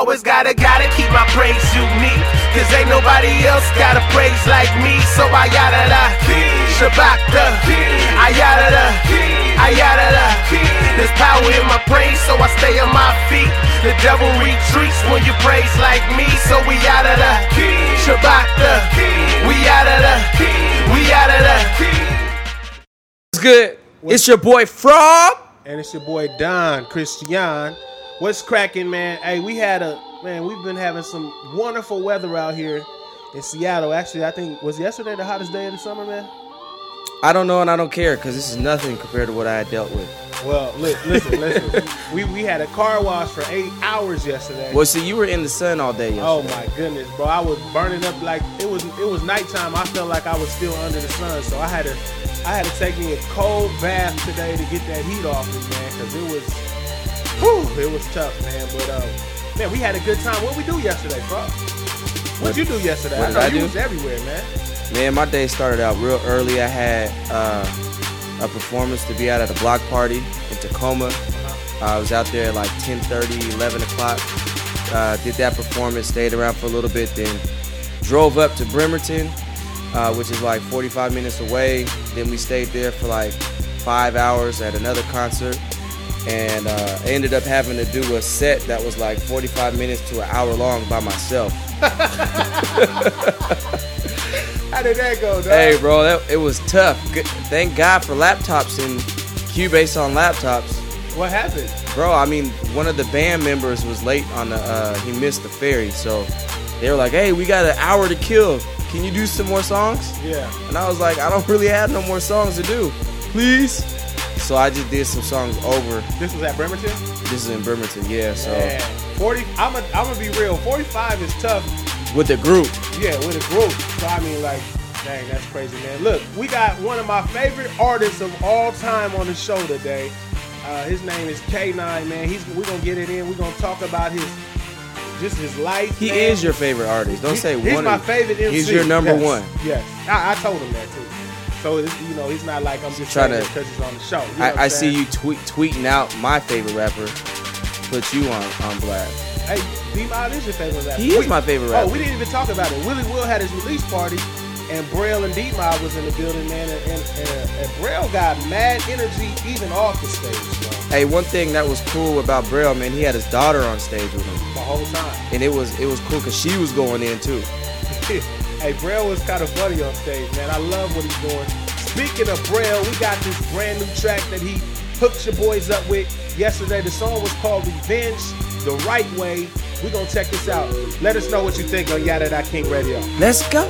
always gotta keep my praise unique. Cause ain't nobody else got a praise like me. So I yada da, Shabak da, I yada da, I yada da. There's power in my praise, so I stay on my feet. The devil retreats when you praise like me. So we yada da, Shabak da, we yada da, we yada da. What's good? It's your boy Frog. And it's your boy Don Christian. What's cracking, man? Hey, we've been having some wonderful weather out here in Seattle. Actually, I think, was yesterday the hottest day of the summer, man? I don't know and I don't care because this is nothing compared to what I had dealt with. Well, listen. we had a car wash for 8 hours yesterday. Well, see, you were in the sun all day yesterday. Oh my goodness, bro! I was burning up like it was nighttime. I felt like I was still under the sun, so I had to take me a cold bath today to get that heat off me, man, because it was tough, man. But man, we had a good time. What we do yesterday, bro? What'd you do yesterday? I know you was everywhere, man. Man, my day started out real early. I had a performance to be at a block party in Tacoma. I was out there at like 10:30, 11 o'clock. Did that performance, stayed around for a little bit, then drove up to Bremerton, which is like 45 minutes away. Then we stayed there for like 5 hours at another concert. And I ended up having to do a set that was like 45 minutes to an hour long by myself. How did that go, dog? Hey, bro, it was tough. Thank God for laptops and Cubase on laptops. What happened? Bro, I mean, one of the band members was late on he missed the ferry. So they were like, hey, we got an hour to kill. Can you do some more songs? Yeah. And I was like, I don't really have no more songs to do. Please? So I just did some songs over. This was at Bremerton? This is in Bremerton, yeah. So man, 40. I'm gonna be real. 45 is tough. With the group. Yeah, with a group. So I mean, like, dang, that's crazy, man. Look, we got one of my favorite artists of all time on the show today. His name is K9, man. We're gonna get it in. We're gonna talk about his life. He man. Is your favorite artist. Don't say one. He's my favorite MC. He's your number one. Yes, I told him that too. So he's not like I'm just trying to because he's on the show. You know I see you tweeting out my favorite rapper. Put you on blast. Hey, D-Mod is your favorite rapper. He is my favorite rapper. Oh, we didn't even talk about it. Willie Will had his release party, and Braille and D-Mod was in the building, man. And Braille got mad energy even off the stage, bro. Hey, one thing that was cool about Braille, man, he had his daughter on stage with him the whole time, and it was cool because she was going in too. Hey, Braille was kind of funny on stage, man. I love what he's doing. Speaking of Braille, we got this brand new track that he hooked your boys up with yesterday. The song was called Revenge the Right Way. We're going to check this out. Let us know what you think on Yada Da King Radio. Let's go.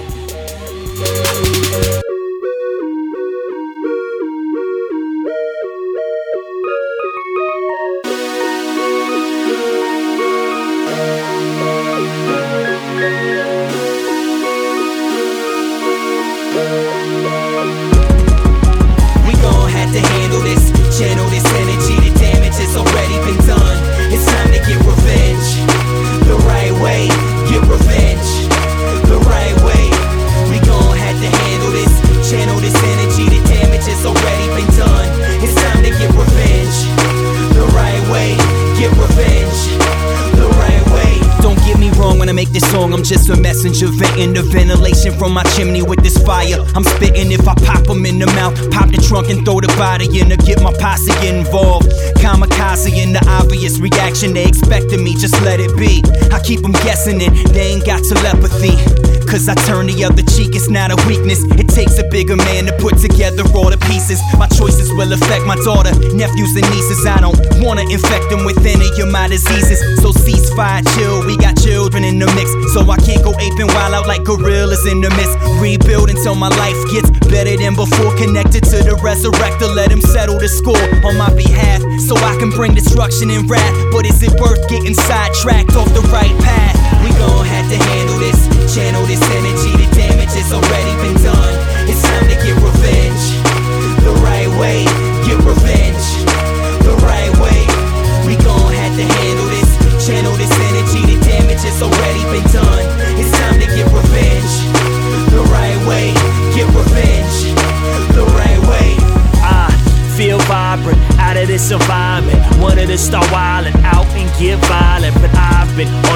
We gon' have to handle this, channel this energy. The damage has already been done. It's time to get revenge. The right way, get revenge. The right way. We gon' have to handle this, channel this energy. The damage has already been done. It's time to get revenge. The right way, get revenge. The right way. Don't get me wrong when I make this song, I'm just a messenger, venting the ventilation from my chimney with this fire. I'm spitting if I pop them in the mouth, pop the trunk and throw the body in to get my posse involved. Kamikaze in the obvious reaction, they expecting me, just let it be. I keep them guessing and they ain't got telepathy. Cause I turn the other cheek, it's not a weakness. It takes a bigger man to put together all the pieces. My choices will affect my daughter, nephews and nieces. I don't wanna infect them with any of my diseases. So ceasefire, chill, we got children in the mix. So I can't go aping wild out like gorillas in the mist. Rebuild until my life gets better than before. Connected to the resurrector, let him settle the score on my behalf. So I can bring destruction and wrath. But is it worth getting sidetracked off the right path? We gon' have to handle this, channel this energy. The damage has already been done. It's time to get revenge. The right way, get revenge. The right way. We gon' have to handle this, channel this energy. The damage has already been done. It's time to get revenge. The right way, get revenge. The right way. I feel vibrant out of this environment. Wanted to start wildin' out and get violent, but I've been on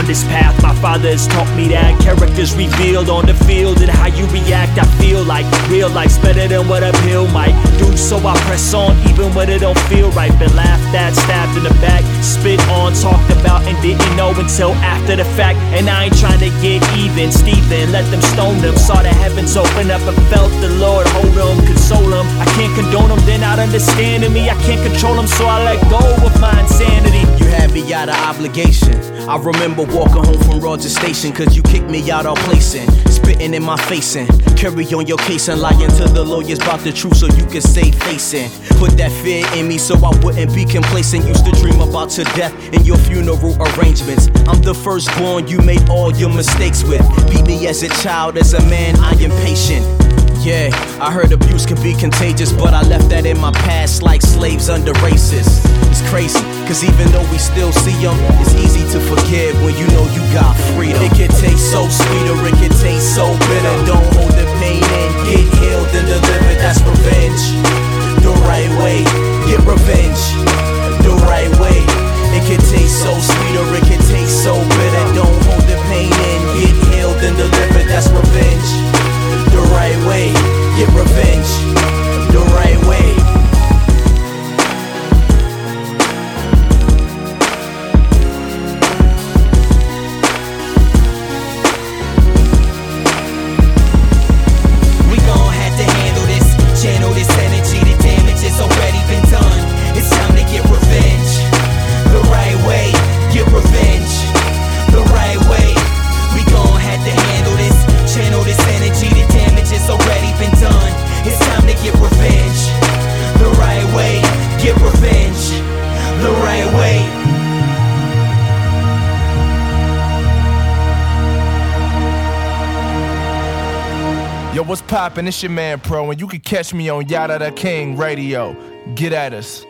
on this path. My father has taught me that characters revealed on the field, and how you react, I feel like real life's better than what a pill might do. So I press on even when it don't feel right. Been laughed at, stabbed in the back, spit on, talked about, and didn't know until after the fact. And I ain't trying to get even. Steven, let them stone them. Saw the heavens open up and felt the Lord hold them, console them. I can't condone them, they're not understanding me. I can't control them, so I let go of my insanity. You had me out of obligation. I remember walking home from Rogers Station, cause you kicked me out all placing, spitting in my face and carry on your case and lying to the lawyers about the truth so you could save facing. Put that fear in me so I wouldn't be complacent. Used to dream about your death and your funeral arrangements. I'm the firstborn you made all your mistakes with. Beat me as a child, as a man I am patient. Yeah, I heard abuse can be contagious, but I left that in my past like slaves under racists. It's crazy, cause even though we still see them, it's easy to forgive when you know you got freedom. It can taste so sweet or it can taste so bitter. Don't hold the pain in, get healed and delivered, that's revenge. The right way, get revenge. The right way, it can taste so sweet or it can taste so bitter. Don't hold the pain in, get healed and delivered, that's revenge. The right way, get revenge. The right way. We gon' have to handle this, channel this energy. The damage has already been done. It's time to get revenge. The right way, get revenge. The right way. We gon' have to handle this, channel this energy. The damage has already been done. It's time to get revenge. The right way, get revenge. The right way. Yo, what's poppin'? It's your man Pro, and you can catch me on Yada the King Radio. Get at us.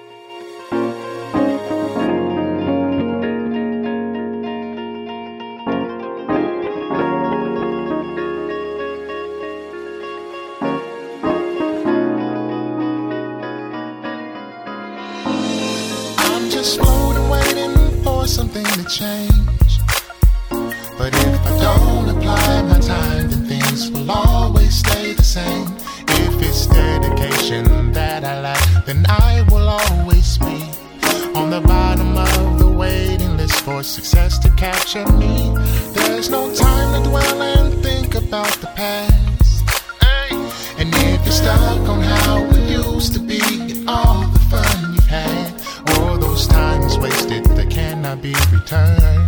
I'm just floating, waiting for something to change. But if I don't apply my time, then things will always stay the same. If it's dedication that I lack, then I will always be on the bottom of the waiting list for success to capture me. There's no time to dwell and think about the past. And if you're stuck on how it used to be and all the fun you've had, all those times wasted that cannot be returned,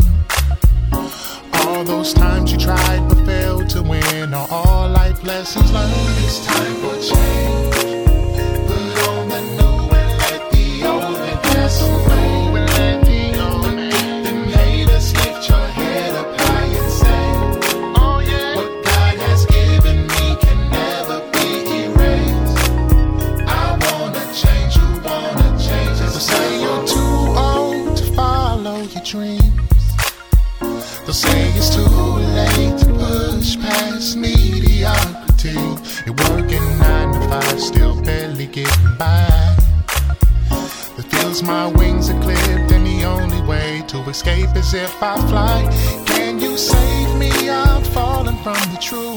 all those times you tried but failed to win, are all life lessons learned. It's time for change. Put on the new and let the old pass away. Let the old then haters lift your head up high and say, oh yeah, what God has given me can never be erased. I wanna change, you wanna change. They'll say you're too old to follow your dreams. They'll say it's too late to push past mediocrity. You're working 9 to 5, still barely getting by. It feels my wings are clipped, and the only way to escape is if I fly. Can you save me? I'm falling from the truth.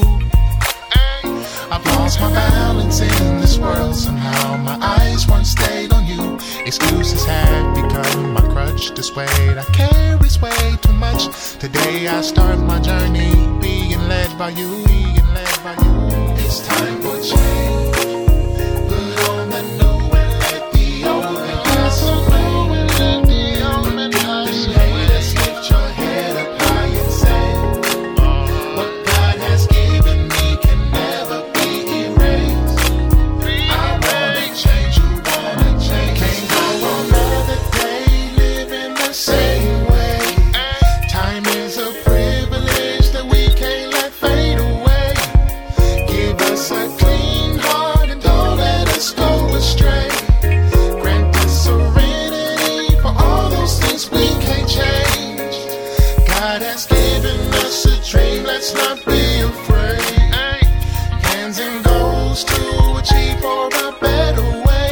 I've lost my balance in this world somehow. My eyes weren't stayed on you. Excuses have become my crutch. This weight I carry's way too much. Today I start my journey being led by you, being led by you. It's time for change. Put on the new and let the old pass away. Haters lift your head up high and say, what God has given me can never be erased. I wanna change, you wanna change. Can't go another day living the same way. Time is a privilege that we can't let fade away. Give us a clean heart and don't let us go astray. Grant us serenity for all those things we can't change. God has given us a dream, let's not be afraid. Hands and goals to achieve for a better way.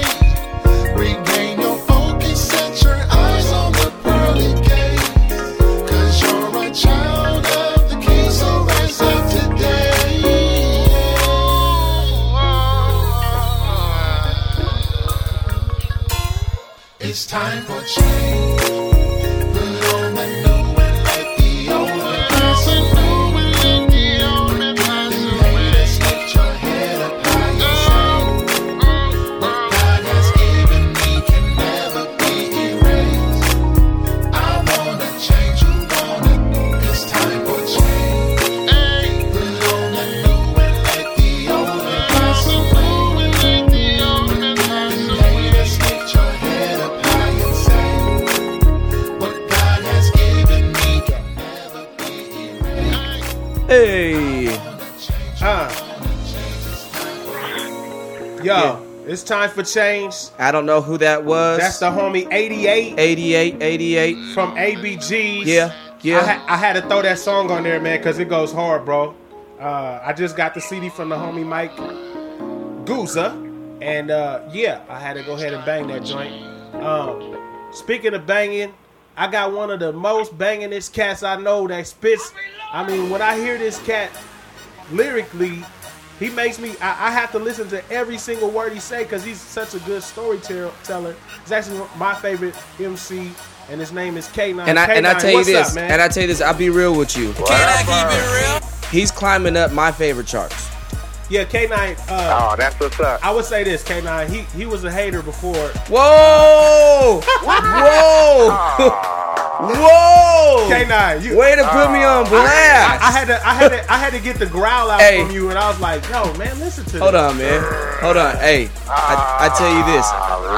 Regain your focus, set your eyes on the pearly gates. 'Cause you're Hey. Yo, it's time for change. I don't know who that was. That's the homie 88 88. from ABGs. Yeah. I had to throw that song on there, man, because it goes hard, bro. I just got the CD from the homie Mike Gouza. And, I had to go ahead and bang that joint. Speaking of banging, I got one of the most bangingest cats I know that spits. I mean, when I hear this cat lyrically, he makes me, I have to listen to every single word he say because he's such a good storyteller. He's actually my favorite MC, and his name is K9. And I tell you this, up, man? and I tell you this, I'll be real with you. Can I keep it real? He's climbing up my favorite charts. Yeah, K9. Oh, that's what's up. I would say this, K9. He was a hater before. Whoa! Whoa! Whoa! K9, you way to put me on blast. I had to get the growl out Hey. from you, and I was like, yo, man, listen to Hold this. on, man. Hold on. Hey, I tell you this.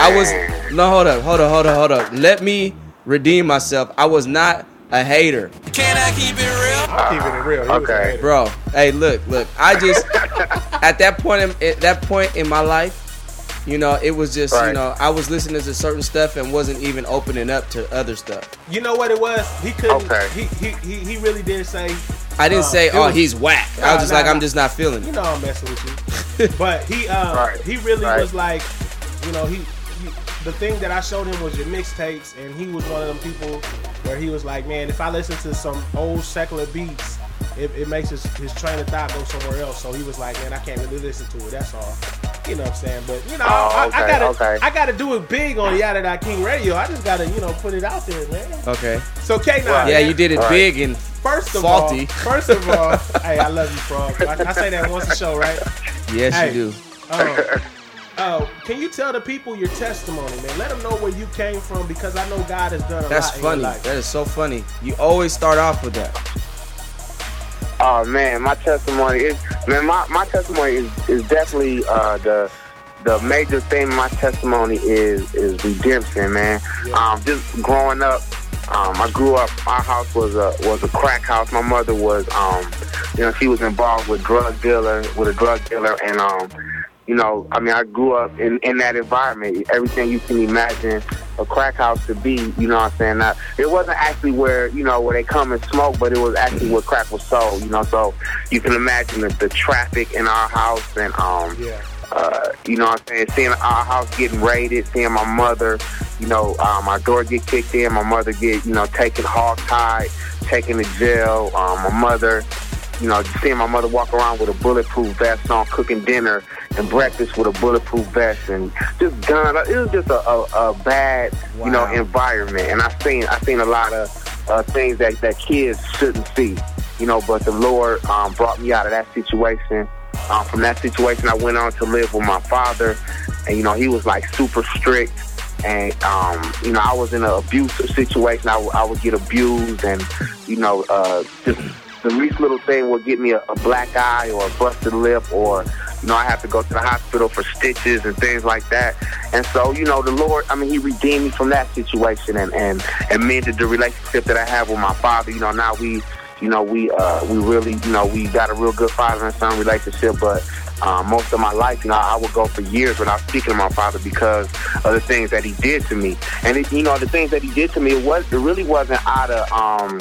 Hold up. Let me redeem myself. I was not a hater. Can I keep it real? I'm keeping it real. He was a Okay. hater. Bro, hey, look. I just at that point in my life, you know, it was just, Right. you know, I was listening to certain stuff and wasn't even opening up to other stuff. You know what it was? He couldn't. Okay. He really did say. I didn't say, it oh, was- he's whack. I was just Nah, like, nah. I'm just not feeling You it. know I'm messing with you. But he really Right. was like, you know, he the thing that I showed him was your mixtapes, and he was one of them people where he was like, man, if I listen to some old secular beats, it makes his train of thought go somewhere else. So he was like, man, I can't really listen to it. That's all. You know what I'm saying? But you know, I gotta do it big on Yada Da King Radio. I just gotta, you know, put it out there, man. Okay. So K9, Yeah, you did it Right. big and First of faulty. all, hey, I love you, Frog. I say that once a show, right? yes, Hey. you do. Can you tell the people your testimony, man? Let them know where you came from, because I know God has done a That's lot in funny. your life. That is so funny. You always start off with that. Oh man, my testimony is my testimony is definitely the major thing in my testimony is redemption, man. Yeah. Just growing up, I grew up. Our house was a crack house. My mother was she was involved with a drug dealer, and I grew up in that environment. Everything you can imagine a crack house to be, you know what I'm saying? Now, it wasn't actually where they come and smoke, but it was actually where crack was sold, so you can imagine the traffic in our house, and you know what I'm saying, seeing our house getting raided, seeing my mother, my door get kicked in, my mother get, taken hog-tied, taken to jail, my mother, seeing my mother walk around with a bulletproof vest on, cooking dinner and breakfast with a bulletproof vest, and just gun. It was just a bad, environment. And I seen a lot of things that kids shouldn't see, but the Lord brought me out of that situation. From that situation, I went on to live with my father, and he was like super strict. And I was in an abusive situation. I would get abused, and just the least little thing would get me a black eye or a busted lip, or I have to go to the hospital for stitches and things like that. And so, the Lord, He redeemed me from that situation and mended the relationship that I have with my father. Now we really, we got a real good father and son relationship, but most of my life, I would go for years without speaking to my father because of the things that he did to me. And the things that he did to me, it really wasn't out of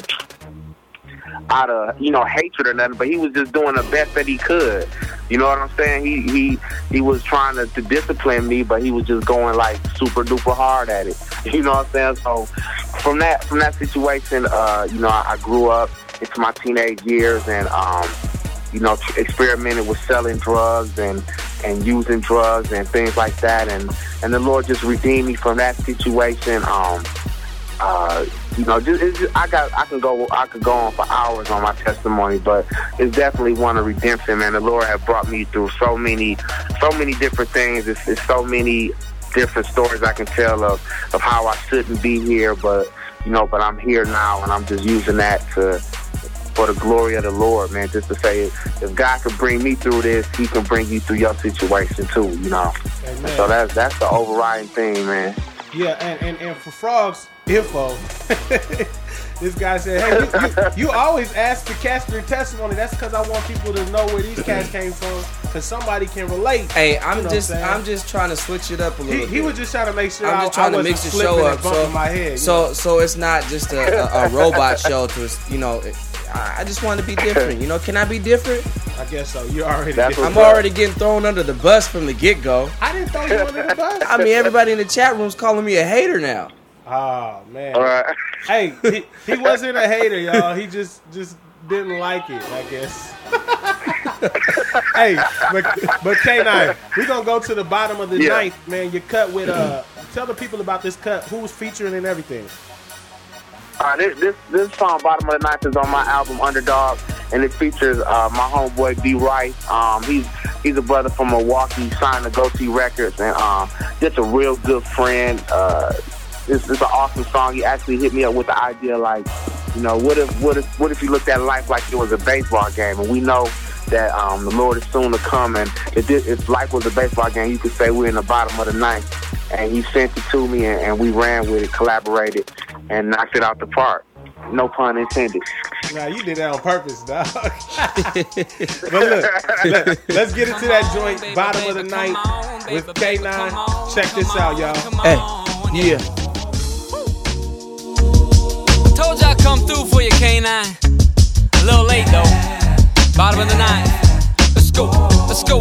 hatred or nothing, but he was just doing the best that he could. You know what I'm saying? He was trying to discipline me, but he was just going like super duper hard at it. You know what I'm saying? So from that situation, I grew up into my teenage years, and experimented with selling drugs and using drugs and things like that, and the Lord just redeemed me from that situation. I could go on for hours on my testimony, but it's definitely one of redemption, man. The Lord has brought me through so many different things. It's so many different stories I can tell of how I shouldn't be here, but I'm here now, and I'm just using that for the glory of the Lord, man. Just to say, if God can bring me through this, He can bring you through your situation too, Amen. So that's the overriding thing, man. Yeah, and for Frog's info, This guy said, hey, you always ask the cats their testimony. That's because I want people to know where these cats came from, because somebody can relate. Hey, I'm just trying to switch it up a little bit. He was just trying to make sure I'm just trying to mix the show up. So it's not just a robot show to, you know, I just want to be different. You know, can I be different? I guess so. You're already different. I'm already getting thrown under the bus from the get-go. I didn't throw you under the bus. I mean, everybody in the chat room's calling me a hater now. Oh, man. All right. Hey, he wasn't a hater, y'all. He just didn't like it, I guess. Hey, but K9, we're going to go to the bottom of the ninth, man. You cut with, tell the people about this cut. Who was featuring and everything? This song, Bottom of the Ninth, is on my album, Underdog, and it features my homeboy, B. Rice. He's a brother from Milwaukee, signed to Go See Records, and just a real good friend. It's an awesome song. He actually hit me up with the idea, like, you know, what if you looked at life like it was a baseball game? And we know that the Lord is soon to come, and if life was a baseball game, you could say we're in the bottom of the ninth. And he sent it to me, and we ran with it, collaborated, and knocked it out the park. No pun intended. Nah, you did that on purpose, dog. But look, let's get into that joint, bottom of the ninth, with K9. Check this out, y'all. Hey, yeah. Told you I'd come through for you, K9. A little late, though. Bottom of the ninth. Let's go, let's go.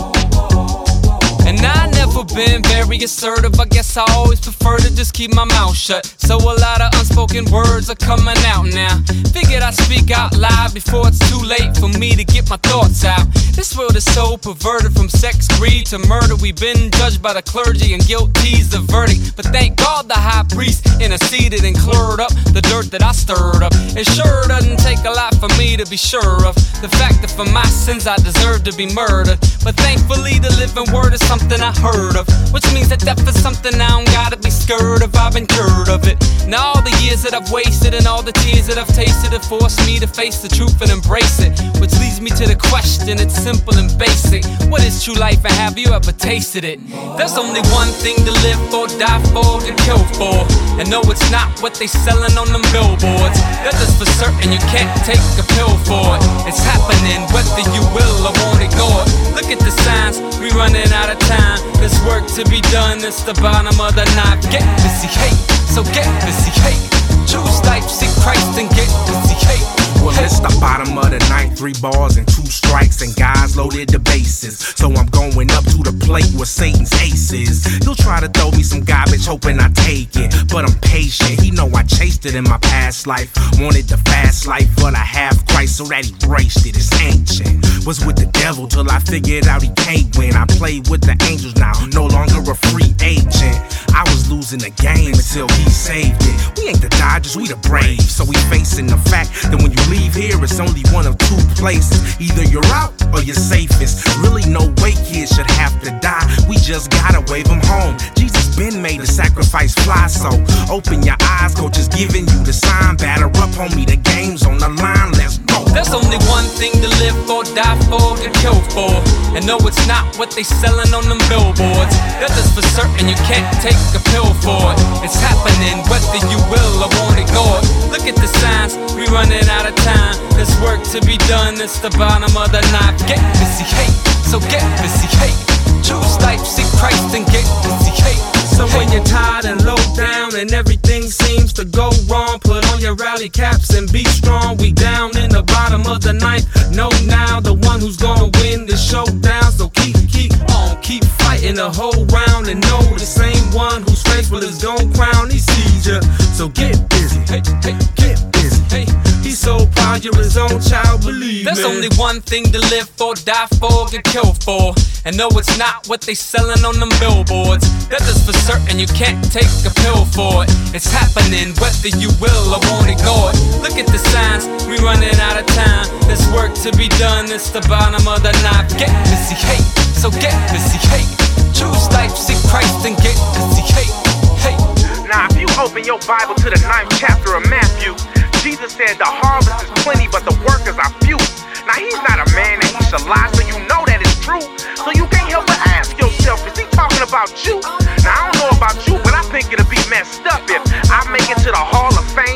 And I never been very assertive. I guess I always prefer to just keep my mouth shut. So a lot of unspoken words are coming out now. Figured I'd speak out loud before it's too late for me to get my thoughts out. This world is so perverted, from sex, greed to murder. We've been judged by the clergy and guilty's the verdict. But thank God the high priest interceded and cleared up the dirt that I stirred up. It sure doesn't take a lot for me to be sure of the fact that for my sins I deserve to be murdered. But thankfully the living word is something I heard of, which means that death is something I don't gotta be scared of. I've been cured of it. Now all the years that I've wasted and all the tears that I've tasted have forced me to face the truth and embrace it, which leads me to the question. It's simple and basic. What is true life, and have you ever tasted it? There's only one thing to live for, die for, and kill for. And no, it's not what they selling on them billboards. That is for certain, you can't take a pill for it. It's happening whether you will or won't ignore it. Look at the signs, we running out of time. There's work to be done, it's the bottom of the ninth. Get busy, hey, so get busy, hey. Choose life, seek Christ, and get busy, hey. Well, it's the bottom of the ninth, 3 balls and 2 strikes, and guys loaded the bases. So I'm going up to the plate with Satan's aces. He'll try to throw me some garbage, hoping I take it, but I'm patient. He know I chased it in my past life. Wanted the fast life, but I have Christ, so that he braced it. It's ancient. Was with the devil till I figured out he can't win. I played with the angels now, no longer a free agent. I was losing the game until he saved it. We ain't the Dodgers, we the Braves. So we facing the fact that when you leave here, it's only one of 2 places. Either you're out or you're safest. Really no way kids should have to die. We just gotta wave them home. Jesus been made to sacrifice fly, so open your eyes, coach is giving you the sign. Batter up, homie, the game's on the line, let's go. There's only one thing to live for, die for, and kill for. And no, it's not what they selling on them billboards. That is for certain, you can't take a pill for it. It's happening whether you will or won't ignore it. Look at the signs, we running out of time. There's work to be done, it's the bottom of the ninth. Get busy, hey, so get busy, hey. Choose life, seek Christ, and get busy, hey. So when you're tired and low down and everything seems to go wrong, put on your rally caps and be strong. We down in the bottom of the ninth. Know now the one who's gonna win the showdown. So keep on, keep fighting the whole round, and know the same one who's faithful is gon' crown. He sees ya, so get busy, hey, hey, get busy, hey. He's so proud you're his own child, believe me. There's only one thing to live for, die for, get killed for. And no, it's not what they selling on them billboards. That is for certain, you can't take a pill for it. It's happening whether you will or won't ignore it. Look at the signs, we running out of time. There's work to be done, it's the bottom of the ninth. Get busy, hey, so get busy, hey. Choose life, seek Christ, and get busy, hey, hey. Now if you open your Bible to the 9th chapter of Matthew, Jesus said the harvest is plenty, but the workers are few. Now he's not a man that he should lie, so you know that it's true. So you can't help but ask yourself, is he talking about you? Now I don't know about you, but I think it'll be messed up if I make it to the Hall of Fame and everybody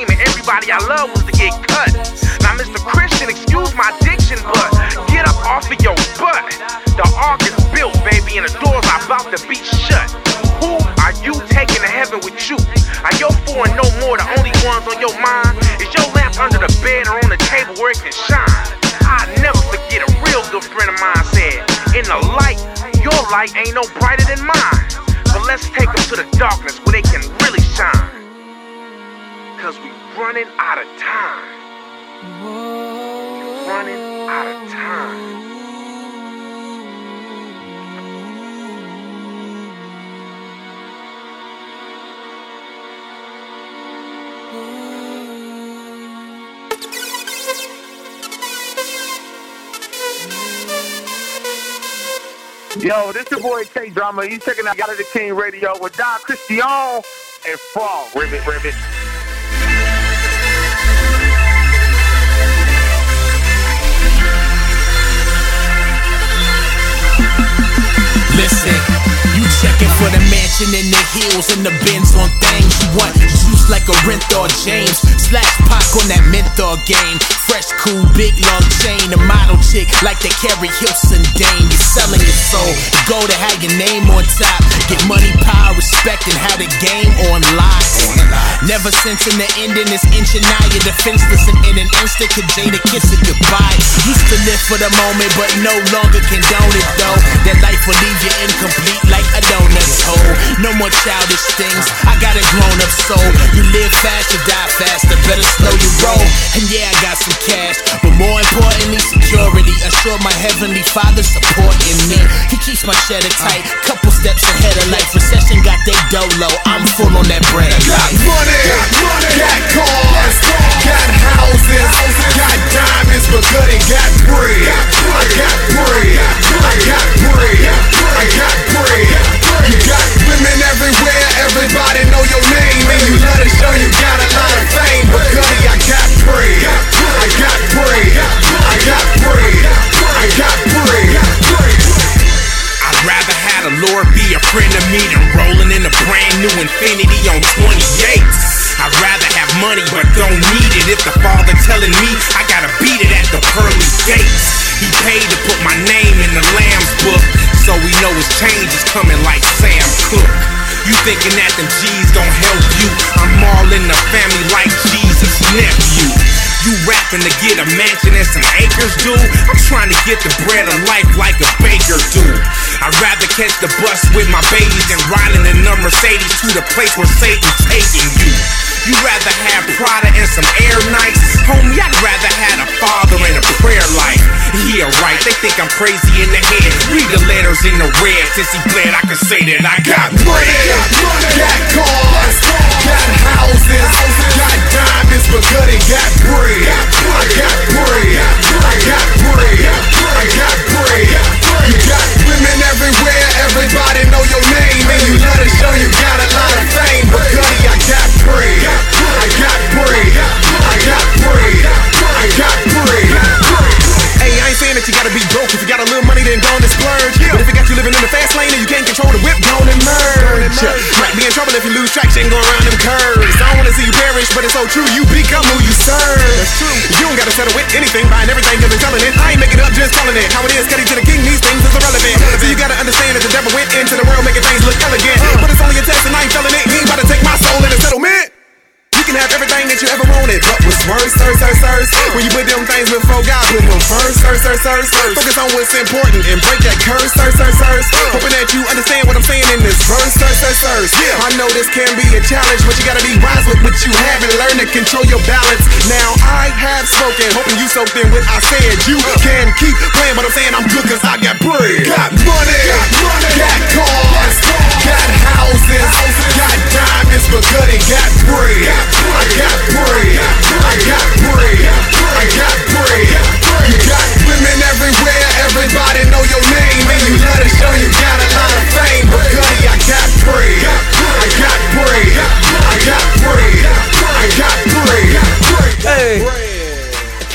everybody I love was to get cut. Now, Mr. Christian, excuse my diction, but get up off of your butt. The ark is built, baby, and the doors are about to be shut. Who are you taking to heaven with you? Are your four and no more the only ones on your mind? Is your lamp under the bed or on the table where it can shine? I'll never forget a real good friend of mine said, in the light, your light ain't no brighter than mine. But let's take them to the darkness where they can really shine. Cause we running out of time. We running out of time. Yo, this your boy K Drama. You checking out Yada the King Radio with Don Christian and Frog. Ribbit, ribbit. Listen, you checking for the mansion in the hills and the Benz on things. You want juice like a Renthor James. Slash Pac on that menthol game. Fresh, cool, big, long chain. A model chick like that Carrie Hilson Dane. You're selling your soul. The goal to have your name on top. Get money, power, respect, and have the game on lock. Never sensing the ending is inching now. You're defenseless and in an instant could Jada kiss it goodbye. Used to live for the moment, but no longer condone it though. That life will leave you incomplete like a donut hole. No more childish things. I got a grown up soul. You live fast, you die faster. Better slow your roll. And yeah, I got some cash, but more importantly, security. Assure my heavenly Father supporting me. He keeps my cheddar tight. Couple steps ahead of life. Recession got they dolo. I'm full on that bread. Got money, got cars, got houses, got diamonds, but good and got bread. I got bread, I got bread, I got bread. You got women everywhere, everybody know your name, and you love to show you got a lot of fame. But Goody, I got bread, I got bread, I got bread, I got bread. I'd rather have the Lord be a friend of me than rolling in a brand new Infinity on 28s. I'd rather have money but don't need it. If the Father telling me I gotta beat it at the pearly gates. He paid to put my name in the Lamb's book, so we know his change is coming like Sam Cooke. You thinking that them G's gon' help you? I'm all in the family like Jesus' nephew. You rapping to get a mansion and some acres, dude? I'm trying to get the bread of life like a baker, dude. I'd rather catch the bus with my babies than riding in a Mercedes to the place where Satan's taking you. You rather have Prada and some Air Nights? Homie, I'd rather have a father and a prayer life. Yeah, right, they think I'm crazy in the head. Read the letters in the red. Since he bled, I can say that I got bread. Got cars, got houses, got diamonds, but good and got bread. I got bread, I got bread, I got bread. You got women everywhere, everybody know your name, and you love to show you got a lot of fame. But Goody, I got bread, I got bread, I got bread, I got bread. Hey, I ain't saying that you gotta be broke. If you got a little money, then go on and splurge. But if it got you living in the fast lane and you can't control the whip, go on and merge. Might be in trouble if you lose traction going around them curves. I don't wanna see you perish, but it's so true. You become who you serve. That's true. You don't gotta settle with anything, buying everything cause they're telling it. I ain't making it up, just telling it. How it is, cutting to the king, these things is irrelevant. So you gotta understand that the devil went into the world making things look elegant. But it's only a test and I ain't feeling it. He ain't about to take my soul in a settlement. You can have everything that you ever wanted, but what's worse, when you put them things before God, put him first, focus on what's important and break that curse, hoping that you understand what I'm saying in this verse, yeah. I know this can be a challenge, but you gotta be wise with what you have and learn to control your balance. Now I have spoken, hoping you soaked in what I said. You can keep playing, but I'm saying I'm good cause I got bread. Got money, got cars, got houses, got diamonds, but good and got bread. I got bread, I got bread, I got bread. You got women everywhere, everybody know your name, and you love to show you got a lot of fame. But Goody, I got bread, I got bread, I got bread, I got bread. Hey, K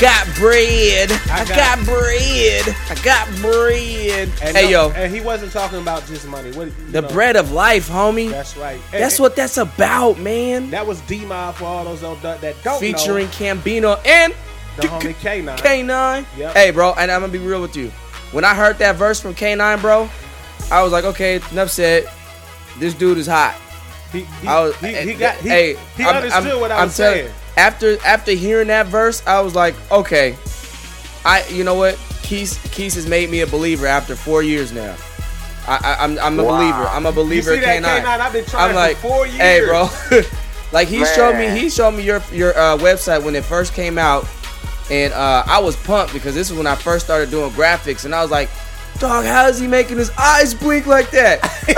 got bread. I got bread. I got bread. And hey, yo. And he wasn't talking about just money. The bread of life, homie. That's right. That's what that's about, man. That was D-Mob for all those that don't Featuring know. Cambino and the homie K9. K9. Yep. Hey, bro, and I'm going to be real with you. When I heard that verse from K9, bro, I was like, okay, enough said. This dude is hot. He understood what I was saying. After hearing that verse, I was like, okay, you know what? Keys has made me a believer after 4 years now. I'm a believer. I'm a believer. You see that K9? I've been trying for 4 years. Hey, bro. Like he showed me your website when it first came out, and I was pumped because this is when I first started doing graphics, and I was like, dog, how is he making his eyes blink like that?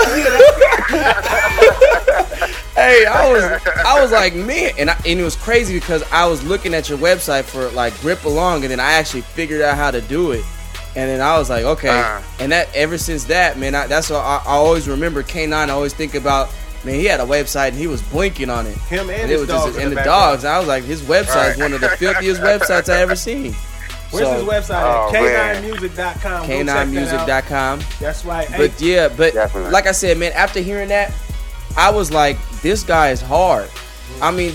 Hey, I was like, man, and it was crazy because I was looking at your website for like Grip Along, and then I actually figured out how to do it, and then I was like, okay, and that ever since that, man, that's what I always remember. K9, I always think about, man, he had a website and he was blinking on it. Him and his dogs. And the dogs. I was like, his website is one of the filthiest websites I ever seen. Where's his website at? K9music.com. K9music.com. That's right. But hey, but like I said, man, after hearing that, I was like, this guy is hard. I mean,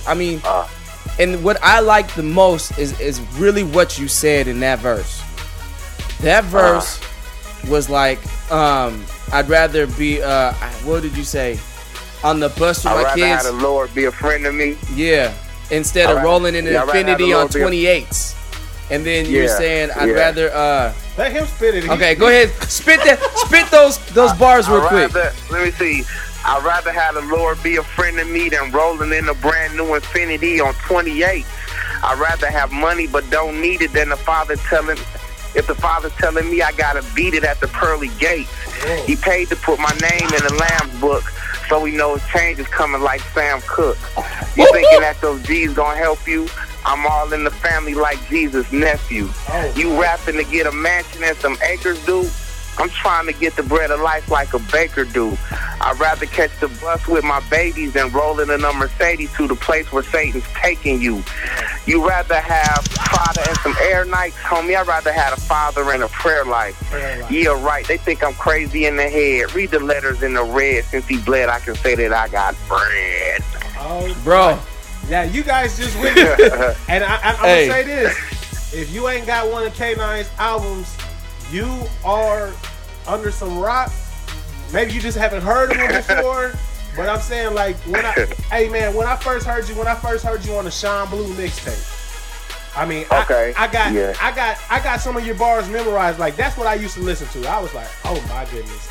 and what I like the most is really what you said in that verse. That verse was like, I'd rather be, what did you say? On the bus with my kids. I'd rather have the Lord be a friend to me. Yeah. Instead of rolling in an Infinity on 28s. And then you're saying, I'd rather, let him spit it. Okay, go ahead. Spit those bars real quick. Let me see. I'd rather have the Lord be a friend to me than rolling in a brand new Infinity on 28. I'd rather have money but don't need it than the Father telling. If the Father's telling me I gotta beat it at the pearly gates. He paid to put my name in the Lamb's book, so he knows change is coming like Sam Cooke. You thinking that those G's gonna help you? I'm all in the family like Jesus' nephew. You rapping to get a mansion and some acres, dude? I'm trying to get the bread of life like a baker do. I'd rather catch the bus with my babies than rolling in a Mercedes to the place where Satan's taking you. You rather have Father and some air nights, homie? I'd rather have a father and a prayer life. Yeah, right. They think I'm crazy in the head. Read the letters in the red. Since he bled, I can say that I got bread. Bro. Yeah, you guys just win it. And I'm going to say this. If you ain't got one of K9's albums, you are under some rock. Maybe you just haven't heard of him before. But I'm saying, like, when I first heard you on the Sean Blue mixtape. I mean, I got some of your bars memorized. Like, that's what I used to listen to. I was like, oh my goodness.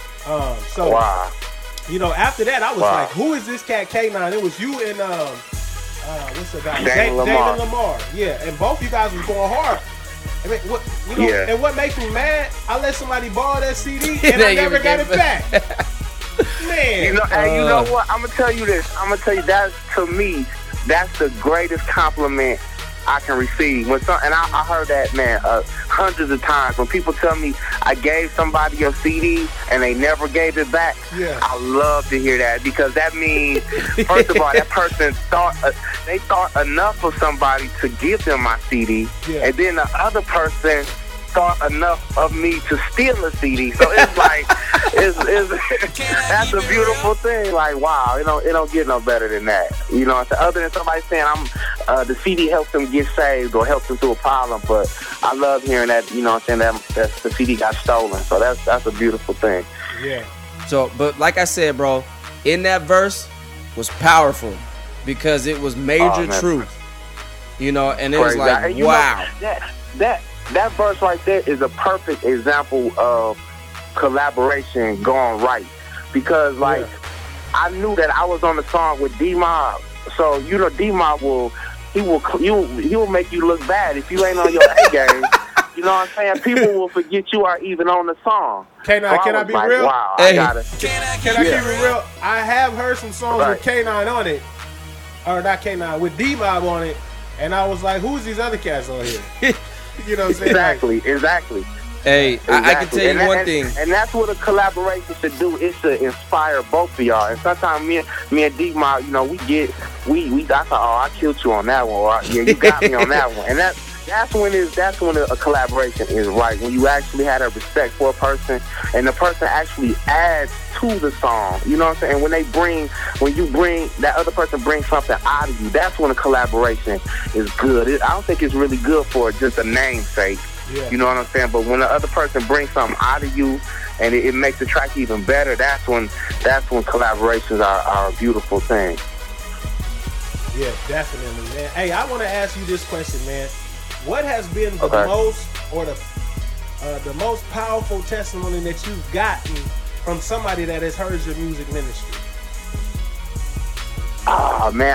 You know, after that, I was like, who is this cat K9? It was you and what's the guy? David Lamar. Yeah, and both you guys was going hard. I mean, and what makes me mad? I let somebody borrow that CD and I never got it back. Man, you know what? I'm gonna tell you this. That to me, that's the greatest compliment I can receive. I heard that, man, hundreds of times. When people tell me I gave somebody a CD and they never gave it back, I love to hear that, because that means, first of all, that person thought enough of somebody to give them my CD, and then the other person thought enough of me to steal a CD. So it's like, that's a beautiful thing. Like, wow, it don't get no better than that. You know, other than somebody saying the CD helped them get saved or helped them through a problem. But I love hearing that. You know what I'm saying, that the CD got stolen. So that's a beautiful thing. Yeah. So, but like I said, bro, in that verse was powerful because it was major truth. You know, and it was like, wow. That verse right there is a perfect example of collaboration going right, because I knew that I was on the song with D-Mob, so you know D-Mob will make you look bad if you ain't on your A game. You know what I'm saying? People will forget you are even on the song. Can I be real? Wow, hey. Can I keep it real? I have heard some songs with K9 on it, or not K9, with D-Mob on it, and I was like, who's these other cats on here? You know what I'm saying? Exactly. Hey, exactly. I can tell you one thing. And that's what a collaboration should do. It should inspire both of y'all. And sometimes me and D-Mob, you know, I thought, I killed you on that one. Or, yeah, you got me on that one. And That's when a collaboration is right. When you actually had a respect for a person, and the person actually adds to the song. You know what I'm saying? When you bring that other person brings something out of you, that's when a collaboration is good. I don't think it's really good for just a namesake. Yeah. You know what I'm saying? But when the other person brings something out of you, and it makes the track even better, that's when collaborations are a beautiful thing. Yeah, definitely, man. Hey, I want to ask you this question, man. What has been the most powerful testimony that you've gotten from somebody that has heard your music ministry? Man,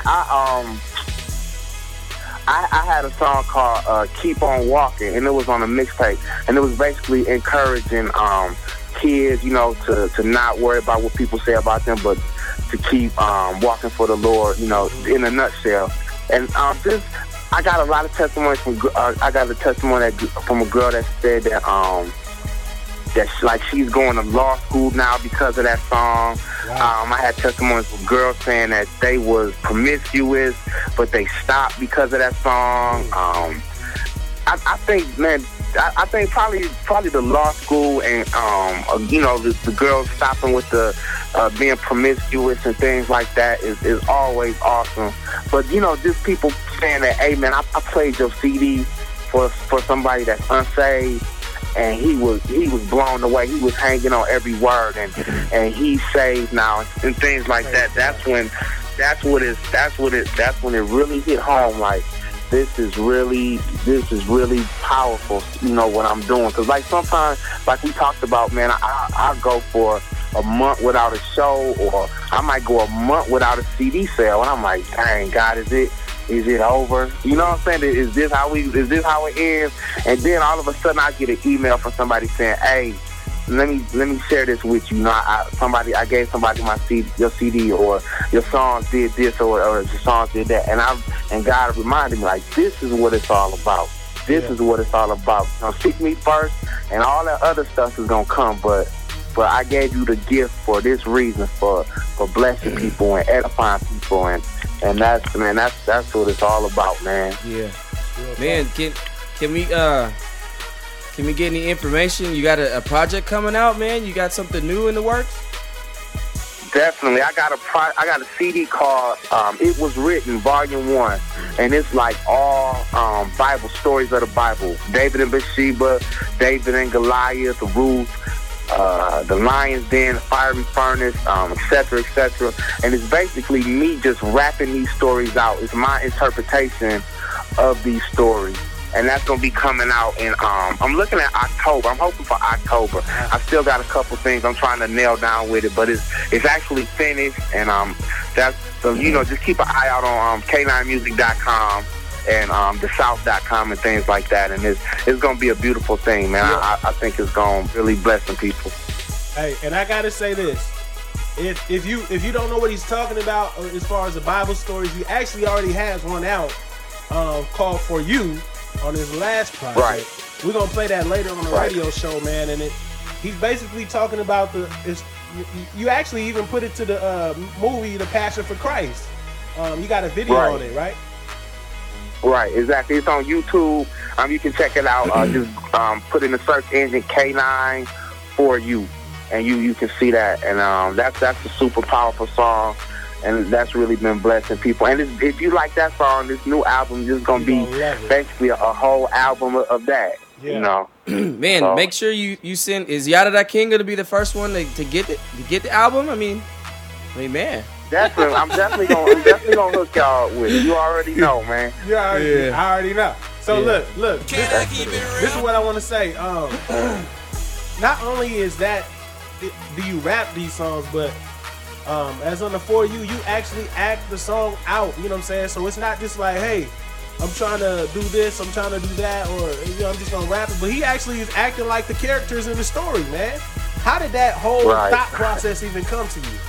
I had a song called "Keep On Walking," and it was on a mixtape, and it was basically encouraging kids, you know, to not worry about what people say about them, but to keep walking for the Lord, you know, in a nutshell. And I got a lot of testimonies from. I got a testimony from a girl that said that she's going to law school now because of that song. Wow. I had testimonies from girls saying that they was promiscuous, but they stopped because of that song. I think, man, I think probably the law school and you know, the girls stopping with the being promiscuous and things like that is always awesome. But you know, just people saying that, hey man, I played your CD for somebody that's unsaved, and he was blown away. He was hanging on every word, and he's saved now and things like that. That's when it really hit home. Like, this is really powerful, you know, what I'm doing. Because like sometimes, like we talked about, man, I go for a month without a show, or I might go a month without a CD sale, and I'm like, dang, God, is it over? You know what I'm saying? Is this how it ends? And then all of a sudden I get an email from somebody saying, hey, let me share this with you. You know, I gave somebody your CD, or your songs did this, or your songs did that, and God reminded me, like, this is what it's all about. This is what it's all about. You know, seek me first, and all that other stuff is gonna come. But I gave you the gift for this reason, for blessing people and edifying people, and that's what it's all about, man. Yeah, man. Can we get any information? You got a project coming out, man? You got something new in the works? Definitely. I got a CD called It Was Written, Volume 1. And it's like all Bible stories of the Bible. David and Bathsheba, David and Goliath, Ruth, the Lion's Den, Fiery Furnace, etc., etc. And it's basically me just rapping these stories out. It's my interpretation of these stories. And that's going to be coming out in, I'm looking at October. I'm hoping for October. I still got a couple things I'm trying to nail down with it, but it's actually finished. And so, you know, just keep an eye out on K9music.com and thesouth.com and things like that. And it's going to be a beautiful thing, man. Yeah. I think it's going to really bless some people. Hey, and I got to say this. If you don't know what he's talking about as far as the Bible stories, he actually already has one out called For You, on his last project. Right. We're gonna play that later on the radio show, man. And he's basically talking about you actually even put it to the movie The Passion for Christ. You got a video on it, right? Right, exactly. It's on YouTube. You can check it out. Just put in the search engine K9 For You, and you can see that. And that's a super powerful song. And that's really been blessing people. And if you like that song, this new album is going to be basically a whole album of that. Yeah. You know, man. So, make sure you send. Is Yada Da King going to be the first one to get the album? I mean, man. Definitely, I'm definitely gonna hook y'all with it. You already know, man. I already know. So look. This is what I want to say. Not only is that, do you rap these songs, but as on the For You, you actually act the song out, you know what I'm saying? So it's not just like, hey, I'm trying to do this, I'm trying to do that, or, you know, I'm just gonna rap it. But he actually is acting like the characters in the story, man. How did that whole thought process even come to you?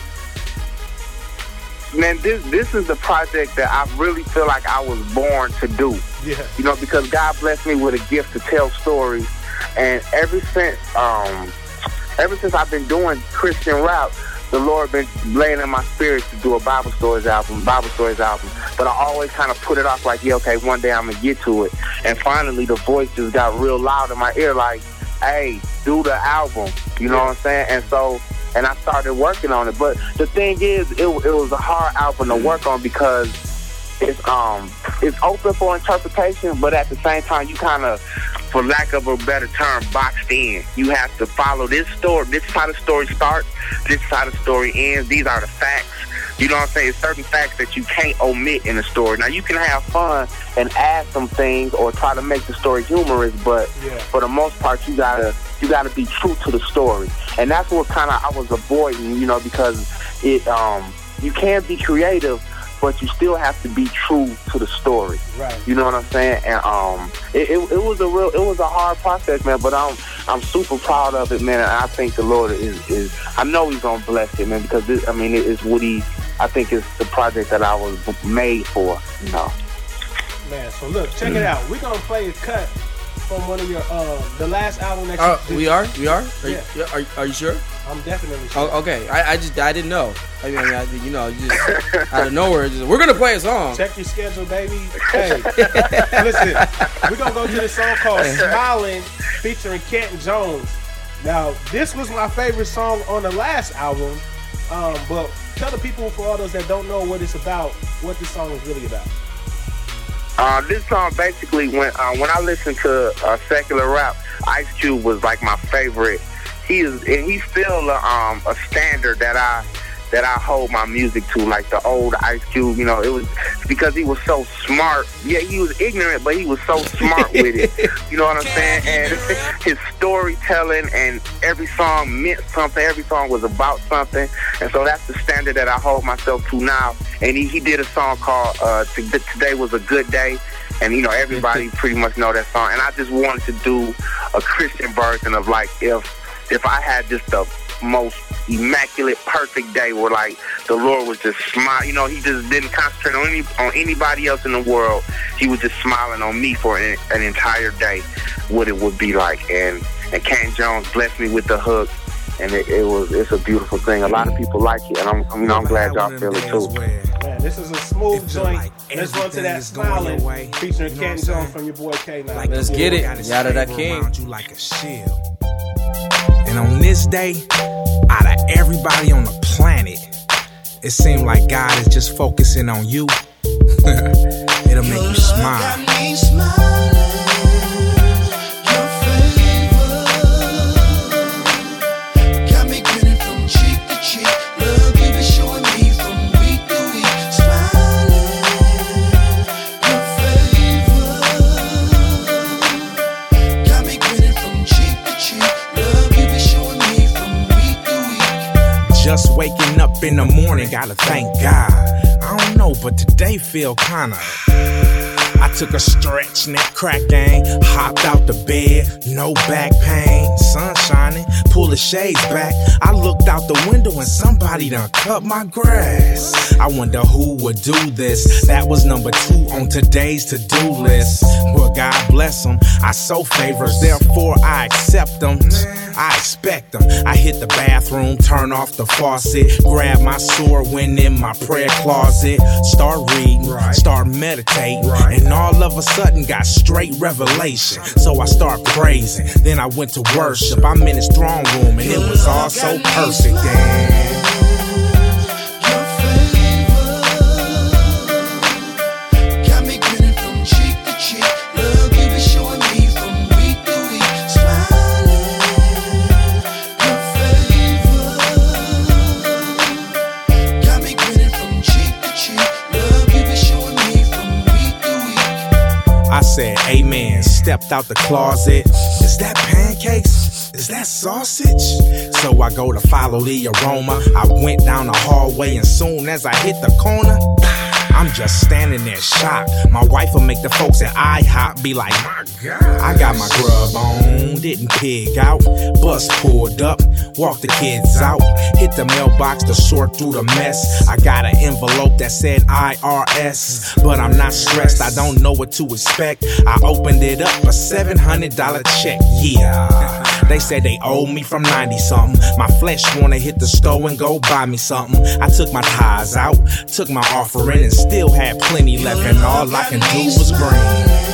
Man, this is the project that I really feel like I was born to do. Yeah. You know, because God blessed me with a gift to tell stories, and ever since I've been doing Christian rap, the Lord been laying in my spirit to do a Bible Stories album. But I always kind of put it off like, yeah, okay, one day I'm going to get to it. And finally, the voice just got real loud in my ear like, hey, do the album. You know what I'm saying? And so, and I started working on it. But the thing is, it was a hard album to work on because it's open for interpretation, but at the same time, you kind of, for lack of a better term, boxed in. You have to follow this story. This is how the story starts. This is how the story ends. These are the facts. You know what I'm saying? Certain facts that you can't omit in the story. Now, you can have fun and add some things or try to make the story humorous, but for the most part, you gotta be true to the story. And that's what kind of I was avoiding, you know, because it you can be creative, but you still have to be true to the story. Right. You know what I'm saying? And it was a hard process, man, but I'm super proud of it, man. And I think the Lord is I know He's gonna bless it, man, because it's what I think it's the project that I was made for, you know. Man, so look, check it out. We're gonna play a cut from one of your the last album that you did. We are? Yeah. Are you sure? I'm definitely sure. Oh, okay. I didn't know. I mean, you just out of nowhere, we're gonna play a song. Check your schedule, baby. Hey, listen, we're gonna go to this song called "Smiling" featuring Canton Jones. Now, this was my favorite song on the last album, but tell the people, for all those that don't know what it's about, what this song is really about. This song basically, when I listen to secular rap, Ice Cube was like my favorite. He's still a standard that I hold my music to, like the old Ice Cube. You know, it was because he was so smart. Yeah, he was ignorant, but he was so smart with it. You know what I'm saying? And his storytelling and every song meant something. Every song was about something. And so that's the standard that I hold myself to now. And he did a song called "Today Was a Good Day." And, you know, everybody pretty much know that song. And I just wanted to do a Christian version of, like, if I had just the most immaculate, perfect day where, like, the Lord was just smiling. You know, He just didn't concentrate on anybody else in the world. He was just smiling on me for an entire day, what it would be like. And Canton Jones blessed me with the hook, and it's a beautiful thing. A lot of people like it, and I'm glad y'all feel it too. Man, this is a smooth joint. Like let's run to that "Smiling" featuring Canton Jones from your boy K9. Like let's get it. Yada da King. Like a shield. And on this day, out of everybody on the planet, it seemed like God is just focusing on you. It'll make you smile. Got me smiling. Your favor got me grinning from cheek to cheek. Love you be showing me from week to week. Smiling. Your favor got me grinning from cheek to cheek. Just waking up in the morning, gotta thank God. I don't know, but today feel kinda. I took a stretch, neck cracking, hopped out the bed, no back pain, sun shining, pull the shades back. I looked out the window and somebody done cut my grass. I wonder who would do this. That was number 2 on today's to-do list. Well, God bless them. I sow favors, therefore I accept them. I expect them. I hit the bathroom, turn off the faucet, grab my sword, went in my prayer closet, start reading, start meditating, and all of a sudden got straight revelation. So I start praising, then I went to worship. I'm in his throne room and it was all so perfect. Damn. I said, amen, stepped out the closet. Is that pancakes? Is that sausage? So I go to follow the aroma. I went down the hallway and soon as I hit the corner, I'm just standing there shocked. My wife will make the folks at IHOP be like, my God, I got my grub on, didn't pig out. Bus pulled up, walk the kids out. Hit the mailbox to sort through the mess. I got an envelope that said IRS, but I'm not stressed, I don't know what to expect. I opened it up, a $700 check, yeah. They said they owe me from 90-something. My flesh wanna hit the store and go buy me something. I took my tithes out, took my offering, and still had plenty left, and all I can do was grin.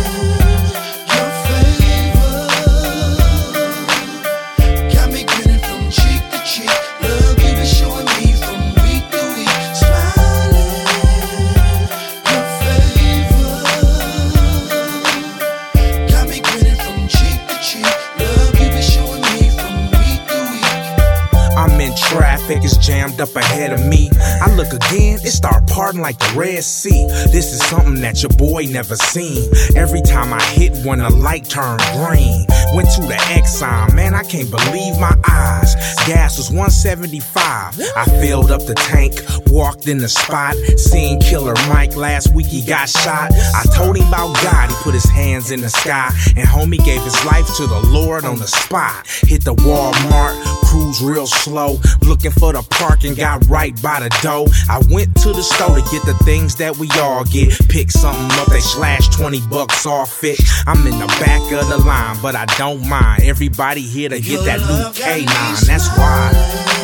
Traffic is jammed up ahead of me. I look again, it start parting like the Red Sea. This is something that your boy never seen. Every time I hit one, the light turned green. Went to the Exxon, man, I can't believe my eyes. Gas was $1.75. I filled up the tank, walked in the spot. Seen Killer Mike last week, he got shot. I told him about God, he put his hands in the sky. And homie gave his life to the Lord on the spot. Hit the Walmart, cruise real slow. Looking for the park and got right by the door. I went to the store to get the things that we all get. Pick something up, they slash $20 off it. I'm in the back of the line, but I don't mind. Everybody here to get that new K9, that's why.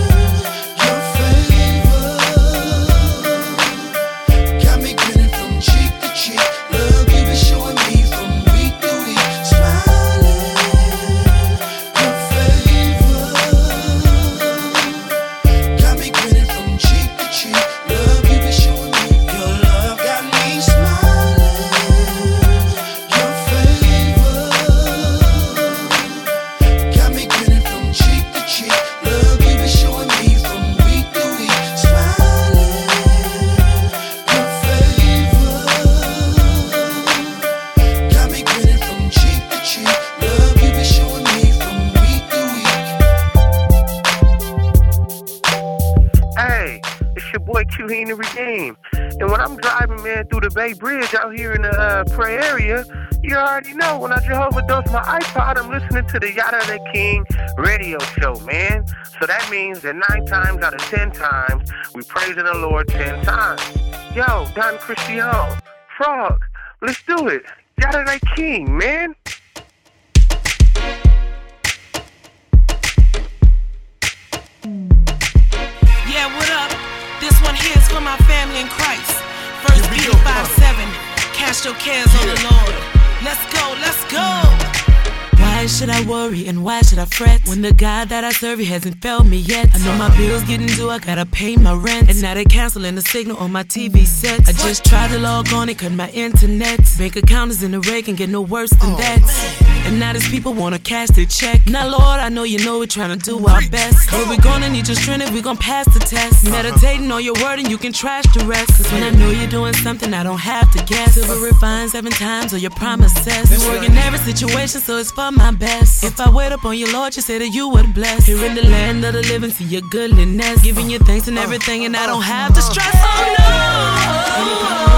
And when I'm driving, man, through the Bay Bridge out here in the Prey area, you already know, when I Jehovah dose my iPod, I'm listening to the Yada the King radio show, man. So that means that 9 times out of 10 times, we praising the Lord 10 times. Yo, Don Cristiano, Frog, let's do it. Yada the King, man. Yeah, what up? This one here is for my family in Christ. First Peter 5:7. Cast your cares on the Lord. Let's go, let's go. Why should I worry and why should I fret when the God that I serve, he hasn't failed me yet? I know my bills getting due, I gotta pay my rent, and now they canceling the signal on my TV sets. I just tried to log on, it cut my internet. Bank account is in the red, can get no worse than that. And now these people wanna cash their check. Now Lord, I know you know we're trying to do our best, but we're gonna need your strength if we gon' pass the test. Meditating on your word and you can trash the rest, cause when I know you're doing something I don't have to guess. Silver refined 7 times or your promises. You work in every situation so it's for my best. If I wait up on you, Lord, you said that you would bless. Here in the land of the living, see your goodness, giving you thanks and everything, and I don't have to stress. Oh no.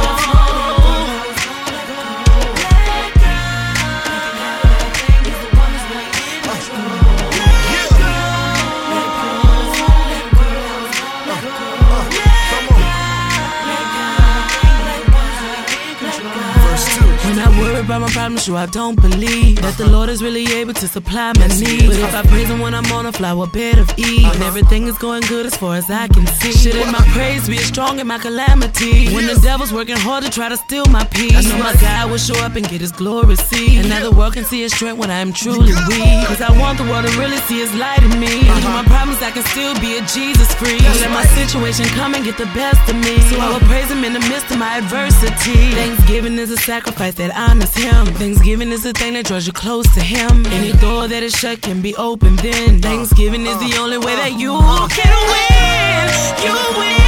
About my problems, sure I don't believe that the Lord is really able to supply my needs. But if I praise him when I'm on a flower bed of Eve, and everything is going good as far as I can see, shouldn't my praise be as strong in my calamity? When the devil's working hard to try to steal my peace, I know my God will show up and get his glory seen, and now the world can see his strength when I am truly weak. Cause I want the world to really see his light in me. Through my problems I can still be a Jesus free. Don't let my situation come and get the best of me, so I will praise him in the midst of my adversity. Thanksgiving is a sacrifice that honors him. Thanksgiving is the thing that draws you close to him. Any door that is shut can be opened then. Thanksgiving is the only way that you can win. You win.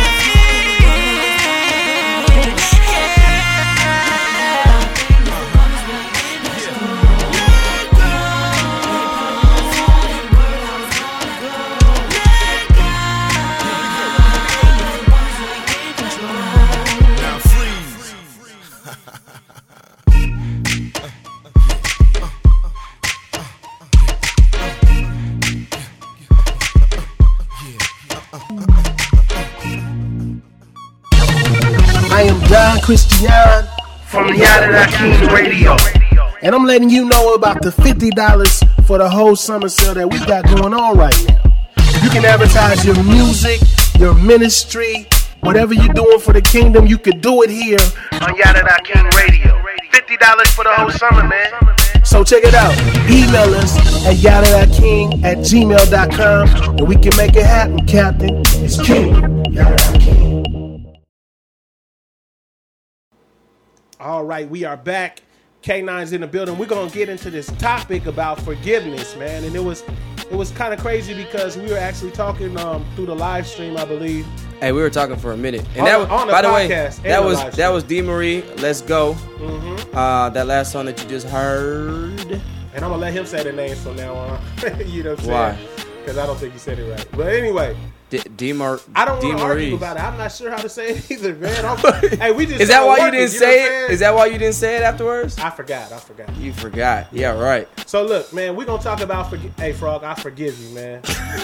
John Christian from Yada King Radio. And I'm letting you know about the $50 for the whole summer sale that we got going on right now. You can advertise your music, your ministry, whatever you're doing for the kingdom, you could do it here on Yada King Radio. $50 for the whole summer, man. So check it out. Email us at yada.king@gmail.com and we can make it happen, Captain. It's King. Yada King. All right, we are back. K9's in the building. We're gonna get into this topic about forgiveness, man. And it was kind of crazy because we were actually talking through the live stream, I believe. Hey, we were talking for a minute, and on the by the podcast, way, that was D. Marie. Let's go. Mm-hmm. That last song that you just heard. And I'm gonna let him say the names from now on. You know what I'm saying? Why? Because I don't think you said it right. But anyway. D. Marie. I don't want to argue about it. I'm not sure how to say it either, man. Hey, we just. Is that why you didn't say it? Is that why you didn't say it afterwards? I forgot. You forgot. Yeah, right. So look, man, we're gonna talk about Hey, Frog, I forgive you, man.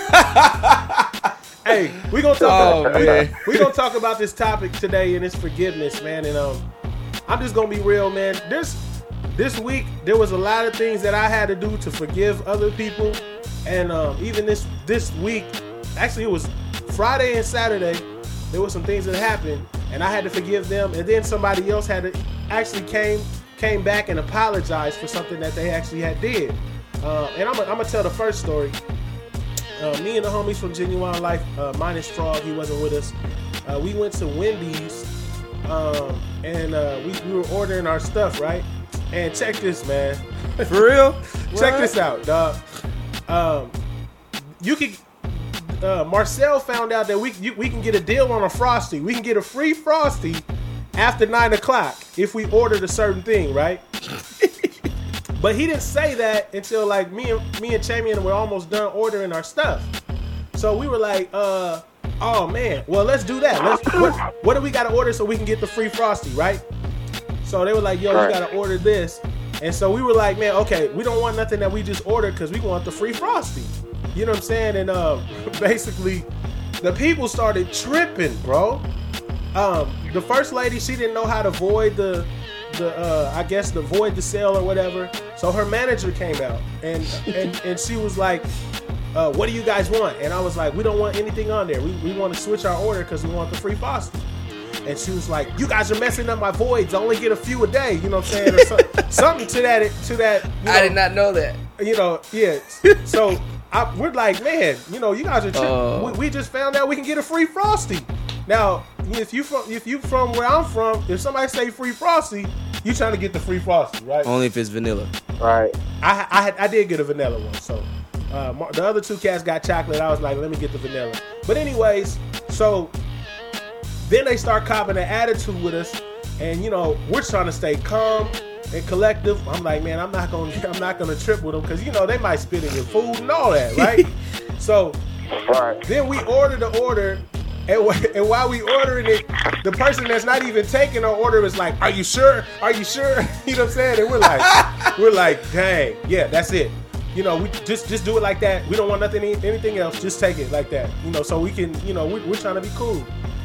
Hey, we're gonna talk about this topic today, and it's forgiveness, man. And I'm just gonna be real, man. This week there was a lot of things that I had to do to forgive other people, and even this week. Actually, it was Friday and Saturday. There were some things that happened, and I had to forgive them. And then somebody else had to actually came back and apologized for something that they actually had did. And I'm gonna tell the first story. Me and the homies from Genuine Life, minus Frog, he wasn't with us. We went to Wendy's, and we were ordering our stuff, right? And check this, man. For real? Check this out, dog. You could. Marcel found out that we can get a deal on a Frosty. We can get a free Frosty after 9 o'clock if we ordered a certain thing, right? But he didn't say that until like me and Chamian were almost done ordering our stuff. So we were like, oh man, well let's do that. What do we got to order so we can get the free Frosty, right? So they were like, yo, we got to order this. And so we were like, man, okay, we don't want nothing that we just ordered because we want the free Frosty. You know what I'm saying? And basically, the people started tripping, bro. The first lady, she didn't know how to void the void the sale or whatever. So her manager came out and she was like, what do you guys want? And I was like, we don't want anything on there. We want to switch our order because we want the free Frosty. And she was like, you guys are messing up my voids. I only get a few a day. You know what I'm saying? Or something to that. You know, I did not know that. You know, yeah. So we're like, man, you know, you guys are tripping. We just found out we can get a free Frosty. Now, if you from where I'm from, if somebody say free Frosty, you trying to get the free Frosty, right? Only if it's vanilla. Right. I did get a vanilla one. So the other two cats got chocolate. I was like, let me get the vanilla. But anyways, so then they start copping an attitude with us, and you know, we're trying to stay calm and collective. I'm like, man, I'm not gonna trip with them because you know they might spit in your food and all that, right? So then we ordered the order, and while we ordering it, the person that's not even taking our order is like, "Are you sure? Are you sure?" You know what I'm saying? And we're like, dang, yeah, that's it. You know, we just do it like that. We don't want anything else. Just take it like that. You know, so we can, you know, we're trying to be cool.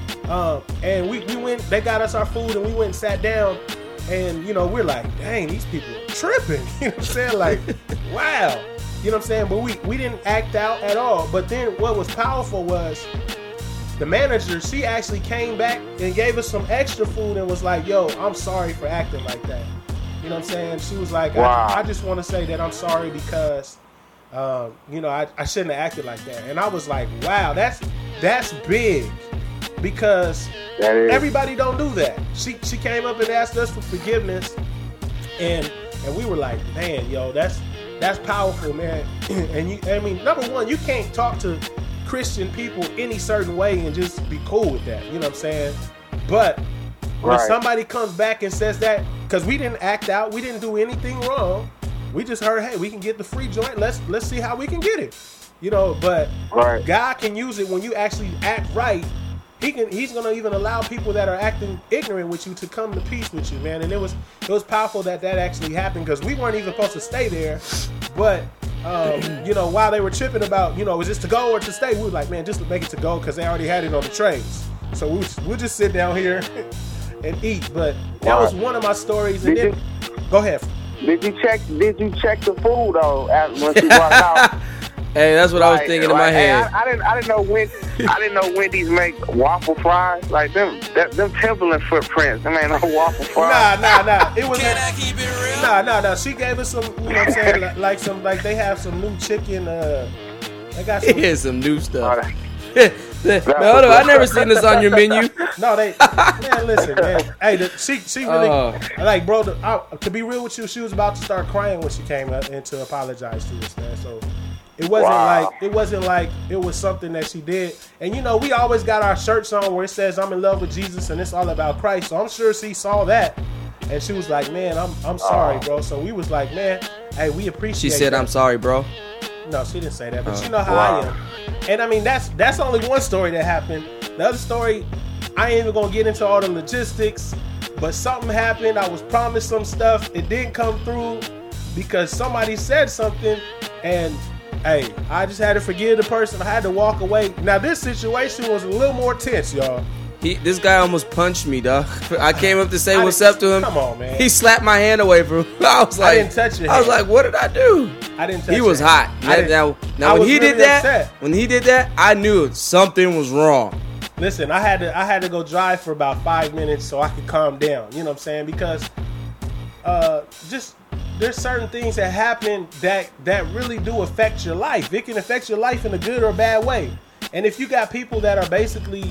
And we went. They got us our food, and we went and sat down. And, you know, we're like, dang, these people are tripping. You know what I'm saying? Like, wow. You know what I'm saying? But we didn't act out at all. But then what was powerful was the manager, she actually came back and gave us some extra food and was like, yo, I'm sorry for acting like that. You know what I'm saying? She was like, wow. I just want to say that I'm sorry because, you know, I shouldn't have acted like that. And I was like, wow, that's big. Because everybody don't do that. She came up and asked us for forgiveness, and we were like, man, yo, that's powerful, man. And I mean, number one, you can't talk to Christian people any certain way and just be cool with that. You know what I'm saying? But when somebody comes back and says that, because we didn't act out, we didn't do anything wrong. We just heard, hey, we can get the free joint. Let's see how we can get it. You know, but God can use it when you actually act right. He's gonna even allow people that are acting ignorant with you to come to peace with you, man. And it was powerful that actually happened because we weren't even supposed to stay there. But you know, while they were tripping about, you know, is this to go or to stay, we were like, man, just make it to go because they already had it on the trays. So we'll just sit down here and eat. But that was one of my stories. And then, go ahead. Did you check the food though when she walked out? Hey, that's what I was thinking in my head. I didn't know Wendy's make waffle fries like them Timberland footprints. Them ain't no waffle fries. Nah. It was. Nah. She gave us some. You know what I'm saying? Like they have some new chicken. They got some. Some new stuff. Hold on, I never seen this on your menu. No, man, listen, man. Hey, she really, like, bro, to be real with you, she was about to start crying when she came up and to apologize to us, man. So it wasn't like it was something that she did. And, you know, we always got our shirts on where it says, I'm in love with Jesus and it's all about Christ. So I'm sure she saw that. And she was like, man, I'm sorry, bro. So we was like, man, hey, we appreciate She said, that. I'm sorry, bro. No, she didn't say that, but you know how I am. And I mean, that's only one story that happened. The other story, I ain't even gonna get into all the logistics, but something happened. I was promised some stuff. It didn't come through because somebody said something, and hey, I just had to forgive the person. I had to walk away. Now, this situation was a little more tense, y'all. This guy almost punched me, dog. I came up to say what's up to him. Come on, man. He slapped my hand away from him. I was like, I didn't touch your hand. I was like, what did I do? I didn't touch He was your hot. hand. Now when he did that, I knew something was wrong. Listen, I had to go drive for about 5 minutes so I could calm down. You know what I'm saying? Because just there's certain things that happen that really do affect your life. It can affect your life in a good or bad way. And if you got people that are basically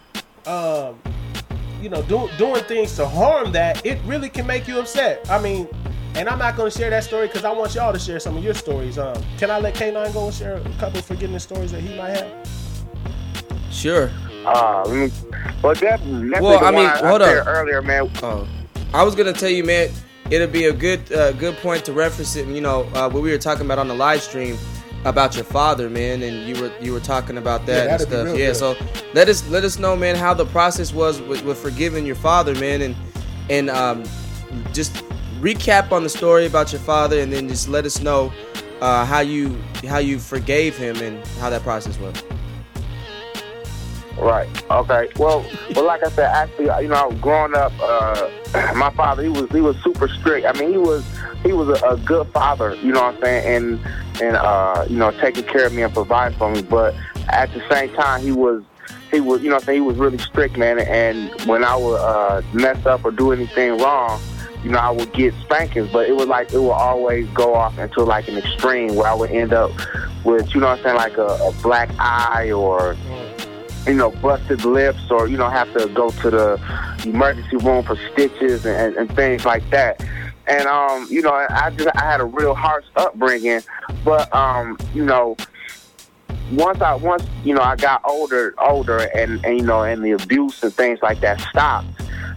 doing things to harm that, it really can make you upset. I mean, and I'm not going to share that story because I want y'all to share some of your stories. Can I let K9 go and share a couple of forgiveness stories that he might have? Sure. Hold up. Earlier, man. I was going to tell you, man, it'll be a good point to reference it. You know, what we were talking about on the live stream about your father, man, and you were talking about that and stuff. Yeah, so let us know, man, how the process was with forgiving your father, man, and just recap on the story about your father, and then just let us know how you forgave him and how that process was. Right. Okay. Well, like I said, actually, you know, growing up, my father, he was super strict. I mean, he was a good father. You know what I'm saying, and you know, taking care of me and providing for me. But at the same time, he was, you know what I'm saying, he was really strict, man. And when I would mess up or do anything wrong, you know, I would get spankings, but it would always go off into like an extreme where I would end up with, you know what I'm saying, like a black eye or, you know, busted lips, or, you know, have to go to the emergency room for stitches and things like that. And, you know, I had a real harsh upbringing, but, you know, once you know, I got older and you know, and the abuse and things like that stopped,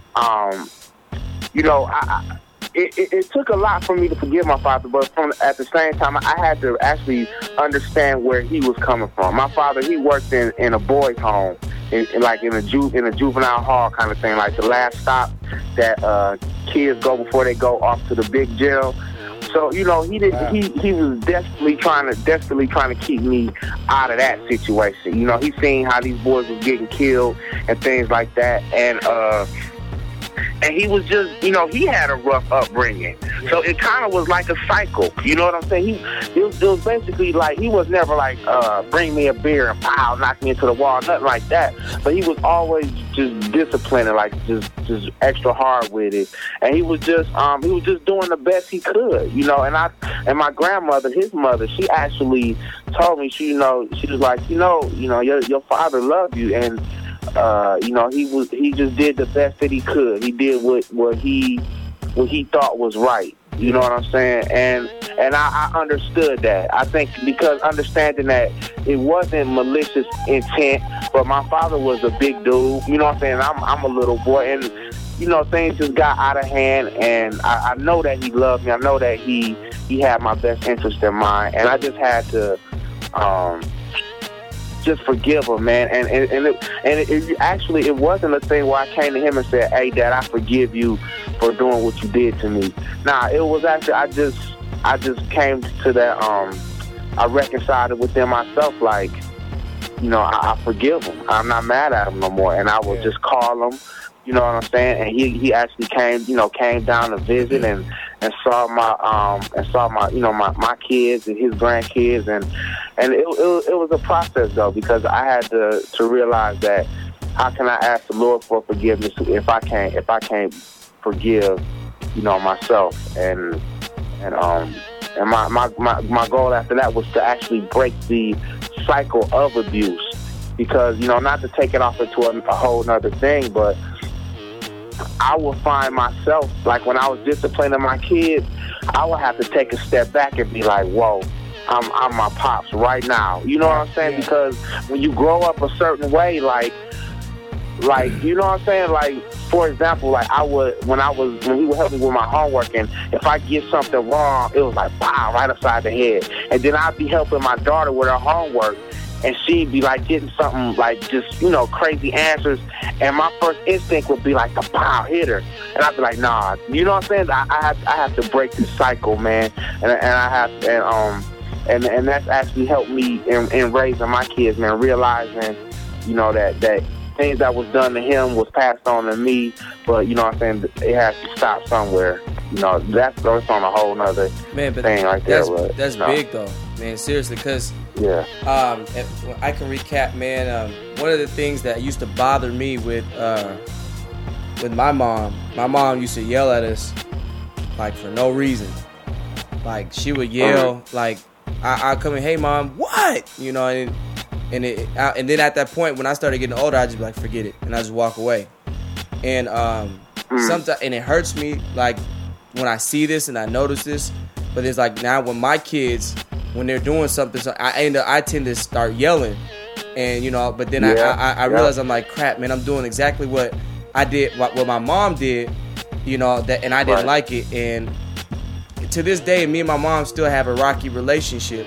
you know, it took a lot for me to forgive my father, but at the same time, I had to actually understand where he was coming from. My father, he worked in a boys' home, in a juvenile hall kind of thing, like the last stop that kids go before they go off to the big jail. So, you know, he was desperately trying to keep me out of that situation. You know, he seen how these boys was getting killed and things like that, and he was just, you know, he had a rough upbringing. So it kind of was like a cycle. You know what I'm saying? It was basically like, he was never like, bring me a beer and pow, knock me into the wall, nothing like that. But he was always just disciplining, like just extra hard with it. And he was just doing the best he could, you know. And my grandmother, his mother, she actually told me, she was like, you know, your father loved you, and you know, he just did the best that he could. He did what he thought was right. You know what I'm saying? And I understood that. I think because understanding that it wasn't malicious intent, but my father was a big dude. You know what I'm saying? I'm a little boy, and you know, things just got out of hand. And I know that he loved me. I know that he had my best interest in mind, and I just had to just forgive him, man. And it wasn't a thing where I came to him and said, "Hey, Dad, I forgive you for doing what you did to me." Nah, it was actually I just came to that. I reconciled it within myself, like, you know, I forgive him. I'm not mad at him no more, and I will just call him You know what I'm saying? And he actually came down to visit and saw my kids and his grandkids, and it was a process though, because I had to realize that how can I ask the Lord for forgiveness if I can't forgive, myself, and my goal after that was to actually break the cycle of abuse, because not to take it off into a whole nother thing, but I would find myself, like when I was disciplining my kids, I would have to take a step back and be like, whoa, I'm my pops right now. You know what I'm saying? Because when you grow up a certain way, like you know what I'm saying? Like, for example, like when he would help me with my homework, and if I get something wrong, it was like, wow, right upside the head. And then I'd be helping my daughter with her homework, and she'd be like getting something like just, crazy answers. And my first instinct would be like the pow, hit her. And I'd be like, nah, you know what I'm saying? I have to break this cycle, man. And I have and that's actually helped me in raising my kids, man, realizing, that things that was done to him was passed on to me, but you know what I'm saying, it has to stop somewhere. That's on a whole nother thing right there. That's big though, man, seriously, because I can recap, man. One of the things that used to bother me with my mom used to yell at us like for no reason. Like she would yell, like I come in, hey mom, what? And then at that point when I started getting older, I just be like, forget it, and I just walk away. And sometimes, and it hurts me like when I see this and I notice this, but it's like now when my kids, when they're doing something, so I tend to start yelling, and but then I realize I'm like, crap, man, I'm doing exactly what I did, what my mom did, that, and I didn't like it. And to this day, me and my mom still have a rocky relationship,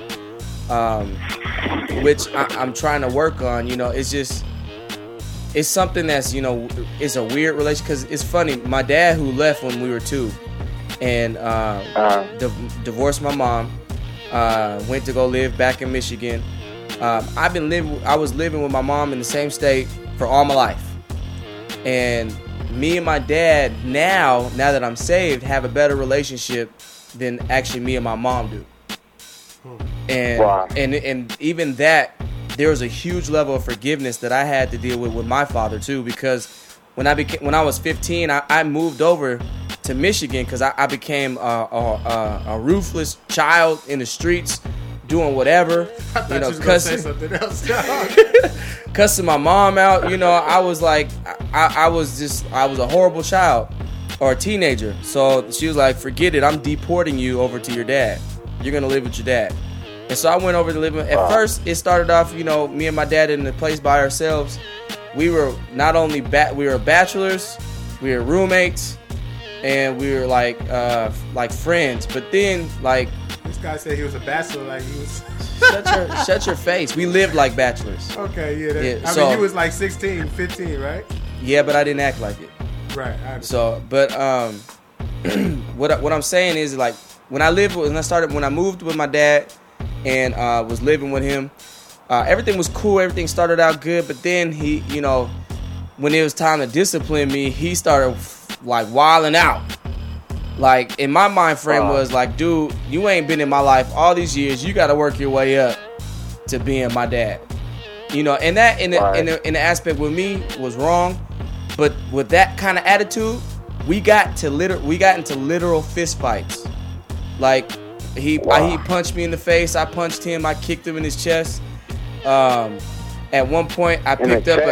which I'm trying to work on. It's something that's, it's a weird relationship, because it's funny. My dad, who left when we were 2, and divorced my mom, went to go live back in Michigan. I was living with my mom in the same state for all my life, and me and my dad now that I'm saved, have a better relationship than actually me and my mom do. And even that, there was a huge level of forgiveness that I had to deal with my father too, because when I was 15, I moved over to Michigan because I became a ruthless child in the streets, doing whatever, cussing my mom out. I was like, I was a horrible child or a teenager. So she was like, forget it, I'm deporting you over to your dad. You're gonna live with your dad. And so I went over to live with, at first it started off, me and my dad in the place by ourselves. We were not only we were bachelors, we were roommates, and we were like friends. But then this guy said he was a bachelor, like he was. Shut your face. We lived like bachelors. Okay, I mean, you was like 16, 15, right? Yeah, but I didn't act like it. Right. So, but what I'm saying is, like, when I moved with my dad and was living with him, everything was cool. Everything started out good, but then he, when it was time to discipline me, he started like wilding out. Like, in my mind frame was like, dude, you ain't been in my life all these years. You got to work your way up to being my dad. And that in the aspect with me was wrong. But with that kind of attitude, we got into literal fist fights. Like, he punched me in the face. I punched him. I kicked him in his chest. At one point, I picked up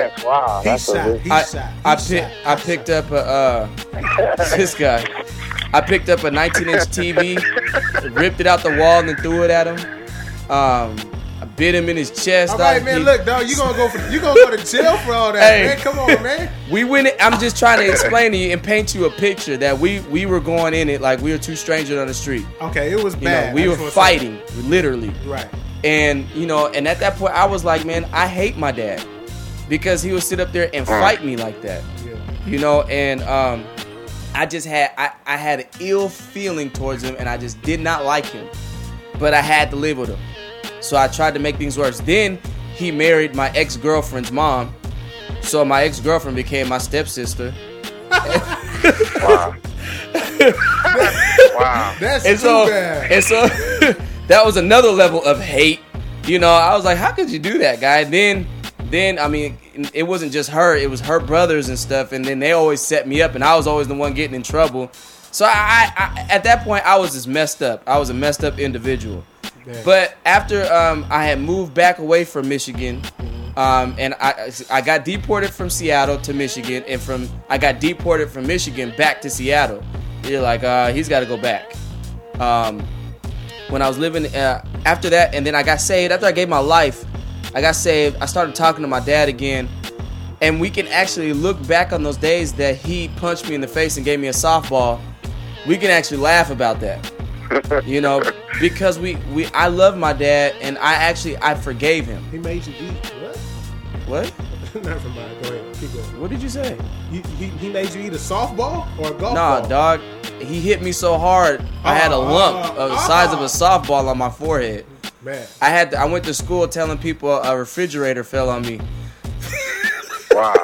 this guy. I picked up a 19-inch TV, ripped it out the wall, and then threw it at him. I bit him in his chest. All right, man. Look, dog, you gonna go to jail for all that, man. Come on, man. We went. I'm just trying to explain to you and paint you a picture that we were going in it like we were two strangers on the street. Okay, it was bad. We were fighting, literally. Right. And and at that point, I was like, man, I hate my dad because he would sit up there and fight me like that. Yeah. And I just had I had an ill feeling towards him, and I just did not like him. But I had to live with him. So I tried to make things worse. Then he married my ex-girlfriend's mom. So my ex-girlfriend became my stepsister. Wow. That's and too so, bad. And so that was another level of hate. You know, I was like, how could you do that, guy? Then I mean, it wasn't just her. It was her brothers and stuff. And then they always set me up. And I was always the one getting in trouble. So I at that point, I was just messed up. I was a messed up individual. Yeah. But after I had moved back away from Michigan, and I got deported from Seattle to Michigan, and I got deported from Michigan back to Seattle. You're like, he's got to go back. When I was living after that, and then I got saved. After I gave my life, I got saved. I started talking to my dad again, and we can actually look back on those days that he punched me in the face and gave me a softball. We can actually laugh about that. You know, because I love my dad, and I forgave him. He made you eat what? What? Never mind. Go ahead. Keep going. What did you say? He made you eat a softball or a golf ball? Nah, dog. He hit me so hard, I had a lump of the size of a softball on my forehead. Man. I went to school telling people a refrigerator fell on me. Wow.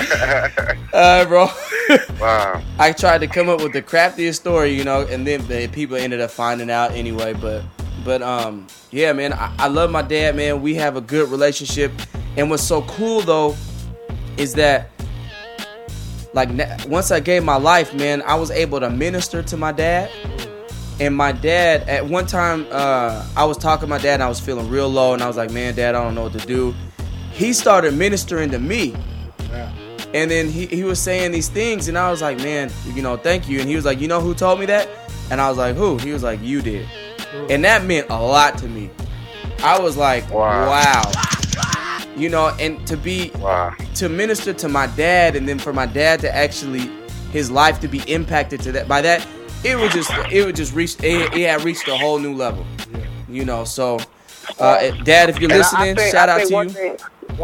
Bro. Wow. I tried to come up with the craftiest story, you know, and then the people ended up finding out anyway. But yeah, man, I love my dad, man. We have a good relationship. And what's so cool, though, is that, like, once I gave my life, man, I was able to minister to my dad. And my dad, at one time, I was talking to my dad, and I was feeling real low. And I was like, man, Dad, I don't know what to do. He started ministering to me. Yeah. And then he was saying these things, and I was like, man, you know, thank you. And he was like, you know who told me that? And I was like, who? He was like, you did. And that meant a lot to me. I was like, wow. You know, and to minister to my dad, and then for my dad to actually, his life to be impacted by that, it had reached a whole new level. You know, so Dad, if you're listening, shout out to you.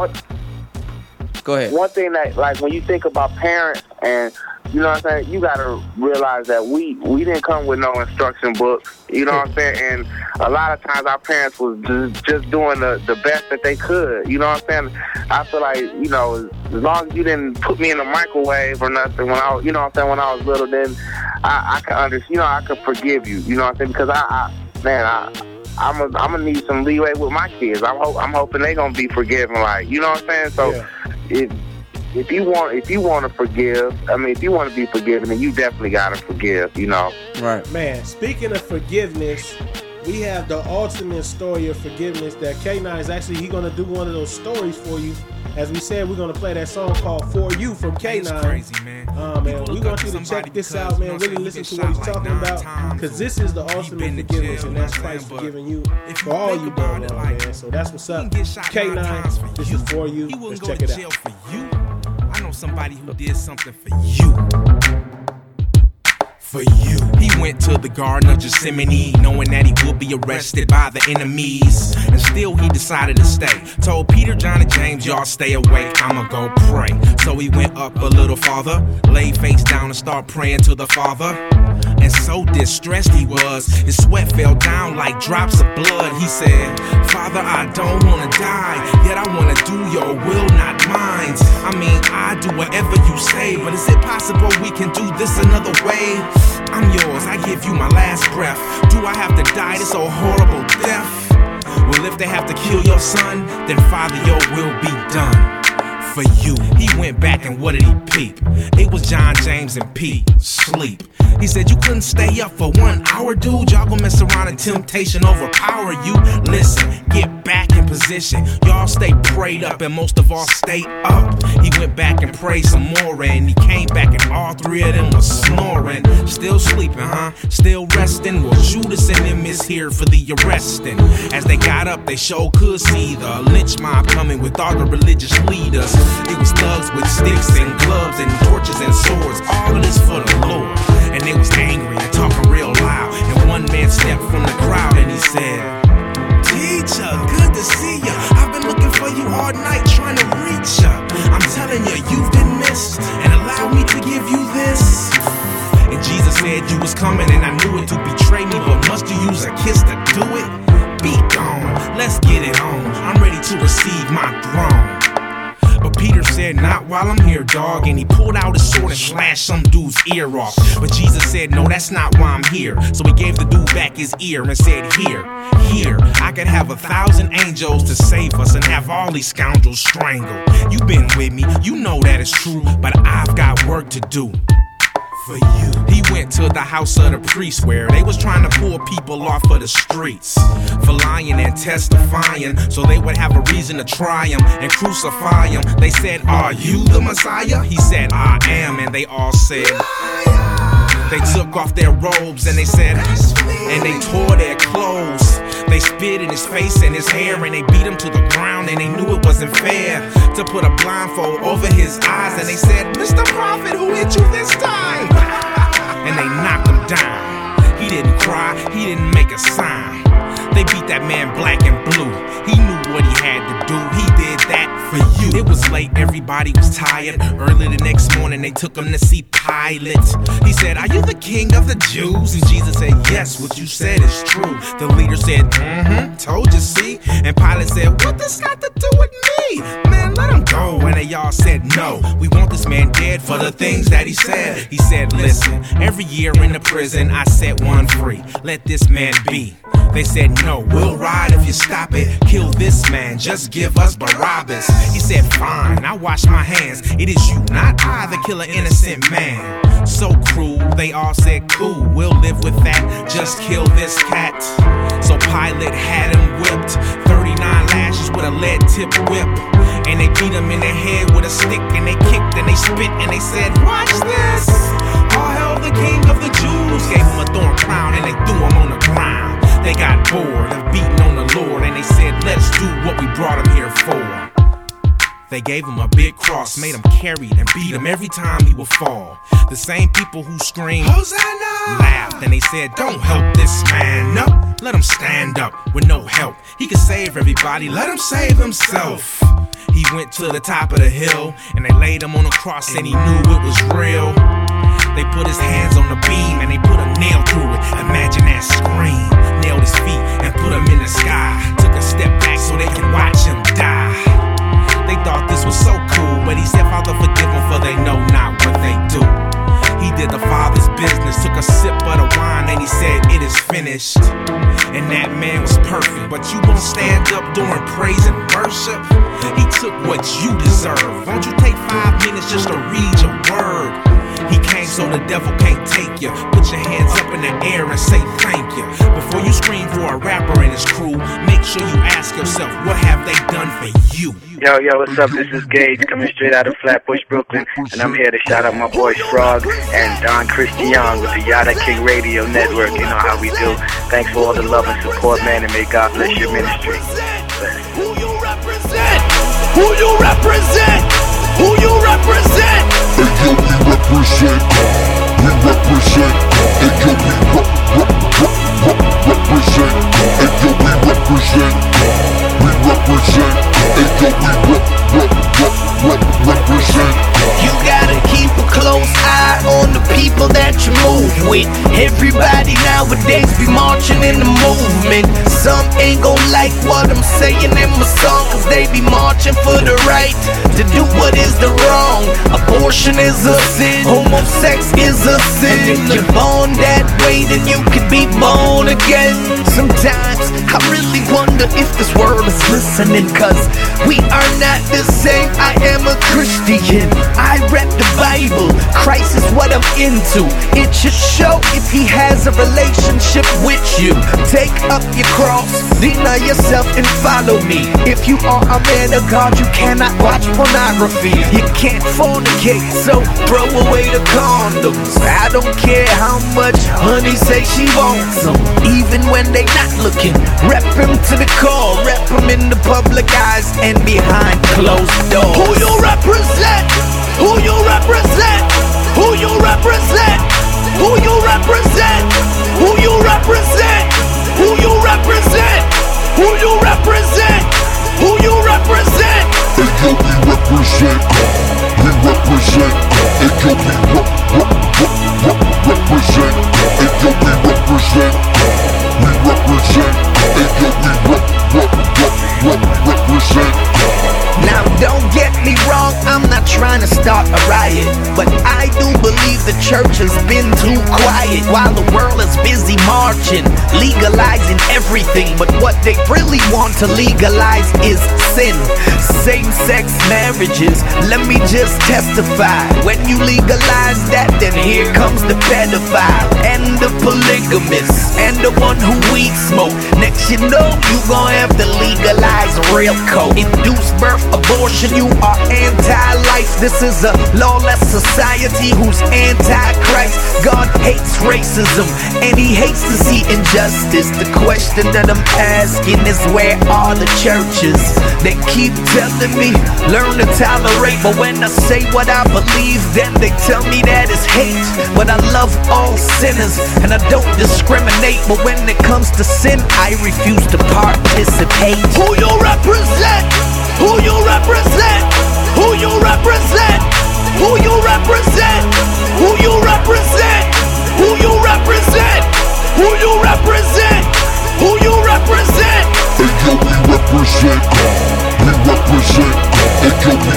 Go ahead. One thing that, like, when you think about parents, and you know what I'm saying, you gotta realize that we didn't come with no instruction books. You know what I'm saying? And a lot of times our parents was just doing the best that they could. You know what I'm saying? I feel like, you know, as long as you didn't put me in a microwave or nothing when I was, you know what I'm saying, when I was little, then I could understand. You know, I could forgive you. You know what I'm saying? Because I'm gonna need some leeway with my kids. I'm hoping they gonna be forgiving, like, you know what I'm saying? So. Yeah. If you want to forgive, I mean, if you want to be forgiven, then you definitely gotta forgive, you know. Right. Man, speaking of forgiveness, we have the ultimate story of forgiveness that K9 is actually, he's gonna do one of those stories for you. As we said, we're gonna play that song called "For You" from K9. It's crazy, man. Man, we want you to check this out, man. Really listen to what he's talking about, because this is the ultimate forgiveness, and that's Christ forgiving you for all you done wrong, man. So that's what's up. K9, this is For You. Let's check it out. I know somebody who did something for you. For you. He went to the Garden of Gethsemane, knowing that he would be arrested by the enemies. And still he decided to stay. Told Peter, John, and James, y'all stay away, I'ma go pray. So he went up a little farther, laid face down and started praying to the Father. And so distressed he was, his sweat fell down like drops of blood. He said, Father, I don't wanna die, yet I wanna do your will, not mine. I mean, I do whatever you say, but is it possible we can do this another way? I'm yours, I give you my last breath. Do I have to die this old horrible death? Well, if they have to kill your son, then Father, your will be done. For you. He went back and what did he peep? It was John, James, and Pete. Sleep. He said you couldn't stay up for 1 hour, dude. Y'all gonna mess around and temptation overpower you. Listen, get back in position. Y'all stay prayed up and most of all stay up. He went back and prayed some more and he came back and all three of them was snoring. Still sleeping, huh? Still resting? Well, Judas and them is here for the arresting. As they got up, they sure could see the lynch mob coming with all the religious leaders. It was thugs with sticks and gloves and torches and swords. All of this for the Lord. And they was angry and talking real loud. And one man stepped from the crowd and he said, Teacher, good to see ya. I've been looking for you all night trying to reach ya. I'm telling you, you've been missed. And allow me to give you this. And Jesus said you was coming and I knew it to betray me. But must you use a kiss to do it? Be gone, let's get it on. I'm ready to receive my throne. But Peter said, not while I'm here, dog. And he pulled out his sword and slashed some dude's ear off. But Jesus said, no, that's not why I'm here. So he gave the dude back his ear and said, here, I could have 1,000 angels to save us and have all these scoundrels strangled. You've been with me, you know that it's true, but I've got work to do. For you. He went to the house of the priest where they was trying to pull people off of the streets for lying and testifying, so they would have a reason to try him and crucify him. They said, are you the Messiah? He said, I am. And they all said, they took off their robes and they said, and they tore their clothes. They spit in his face and his hair and they beat him to the ground, and they knew it wasn't fair to put a blindfold over his eyes. And they said, Mr. Prophet, who hit you this time? And they knocked him down. He didn't cry, he didn't make a sign. They beat that man black and blue. He knew what he had to do. He did that for you. It was late, everybody was tired. Early the next morning, they took him to see Pilate. He said, are you the king of the Jews? And Jesus said, yes, what you said is true. The leader said, told you, see? And Pilate said, what this got to do with me? Man, let him go. And they all said, no, we want this man dead for the things that he said. He said, listen, every year in the prison, I set one free. Let this man be. They said, no, we'll ride if you stop it. Kill this man, just give us Barabbas. He said, fine, I wash my hands. It is you, not I, that kill an innocent man. So cruel, they all said, cool, we'll live with that. Just kill this cat. So Pilate had him whipped, 39 lashes with a lead tip whip. And they beat him in the head with a stick, and they kicked and they spit and they said, watch this. All hail the king of the Jews. Gave him a thorn crown and they threw him on the ground. They got bored of beating on the Lord, and they said, let's do what we brought him here for. They gave him a big cross, made him carry it and beat him every time he would fall. The same people who screamed, Hosanna, laughed, and they said, don't help this man up. Let him stand up with no help. He could save everybody, let him save himself. He went to the top of the hill, and they laid him on a cross, and he knew it was real. They put his hands on the beam, and they put a nail through it. Imagine that scream. Nailed his feet and put him in the sky. Took a step back so they could watch him die. They thought this was so cool, but he said, Father, forgive them, for they know not what they do. He did the Father's business, took a sip of the wine, and he said, it is finished. And that man was perfect, but you won't stand up during praise and worship. He took what you deserve. Won't you take 5 minutes just to read your word? He came so the devil can't take you. Put your hands up in the air and say thank you. Before you scream for a rapper and his crew, make sure you ask yourself, what have they done for you? Yo, what's up? This is Gage coming straight out of Flatbush, Brooklyn, and I'm here to shout out my boys Frog and Don Christian with the Yada King Radio Network. You know how we do. Thanks for all the love and support, man, and may God bless your ministry. Who you represent? Who you represent? Who you represent? Hey yo, we represent. We represent. Hey yo, we represent. Hey yo, we represent. We represent. Hey yo, we represent. You gotta keep a close eye on the people that you move with. Everybody nowadays be marching in the movement. Some ain't gon' like what I'm saying in my song, cause they be marching for the right to do what is the wrong. Abortion is a sin, homosex is a sin. If you're born that way, then you could be born again. Sometimes I really wonder if this world is listening, cause we are not the same. I am a Christian, I rap the Bible, Christ is what I'm into. It should show if he has a relationship with you. Take up your cross, deny yourself and follow me. If you are a man of God, you cannot watch pornography. You can't fornicate, so throw away the condoms. I don't care how much honey say she wants them. Even when they not looking, rep him to the core, rep him in the public eyes and behind closed doors. Who you represent? Who you represent? Who you represent? Who you represent? Who you represent? Who you represent? Who you represent? Who you represent? Hey yo, we represent. We represent. Hey yo, we represent. Hey yo, we represent. We represent. Hey yo, we represent. Now don't get me wrong, preaching, legalizing everything, but what they really want to legalize is sin. Same-sex marriages, let me just testify. When you legalize that, then here comes the pedophile and the polygamist and the one who weed smoke. Next you know, you gon' have to legalize real coke. Induced birth abortion, you are anti-life. This is a lawless society who's anti-Christ. God hates racism and he hates to see injustice. The question that I'm asking is, where are the churches? They keep telling me, learn to tolerate, but when I say what I believe, then they tell me that it's hate. But I love all sinners and I don't discriminate, but when it comes to sin, I refuse to participate. Who you represent? Who you represent? Who you represent? Who you represent? Who you represent? Who you represent? Who you represent? Who you represent? Hey yo, we represent God. We represent God. Hey yo, we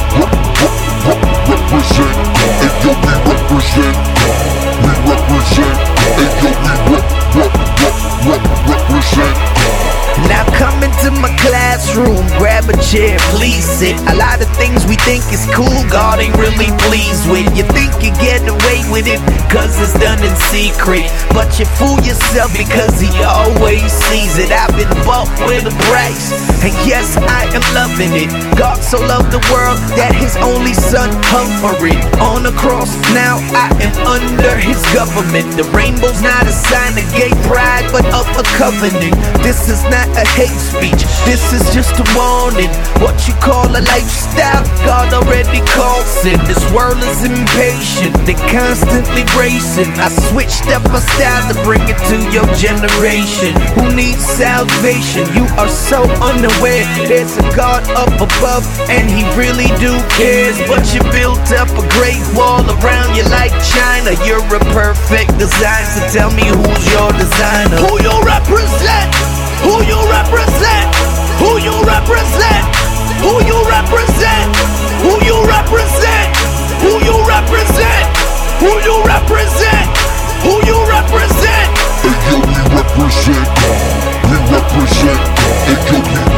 represent God. Hey yo, we represent God. We represent God. Hey yo, we represent God. Now come into my classroom, grab a chair, please sit. A lot of things we think is cool, God ain't really pleased with. You think you get away with it, cause it's done in secret, but you fool yourself because he always sees it. I've been bought with a price, and yes, I am loving it. God so loved the world that his only son hung for it on the cross. Now I am under his government. The rainbow's not a sign of gay pride, but of a covenant. This is not a hate speech, this is just a warning. What you call a lifestyle, God already calls sin. This world is impatient, they constantly racing. I switched up my style to bring it to your generation who needs salvation. You are so unaware, there's a God up above and he really do cares. But you built up a great wall around you like China. You're a perfect design, so tell me who's your designer? Who you represent? Who you represent? Who you represent? Who you represent? Who you represent? Who you represent? Who you represent? Who you represent? Hey yo, we represent God. We represent God. Hey yo,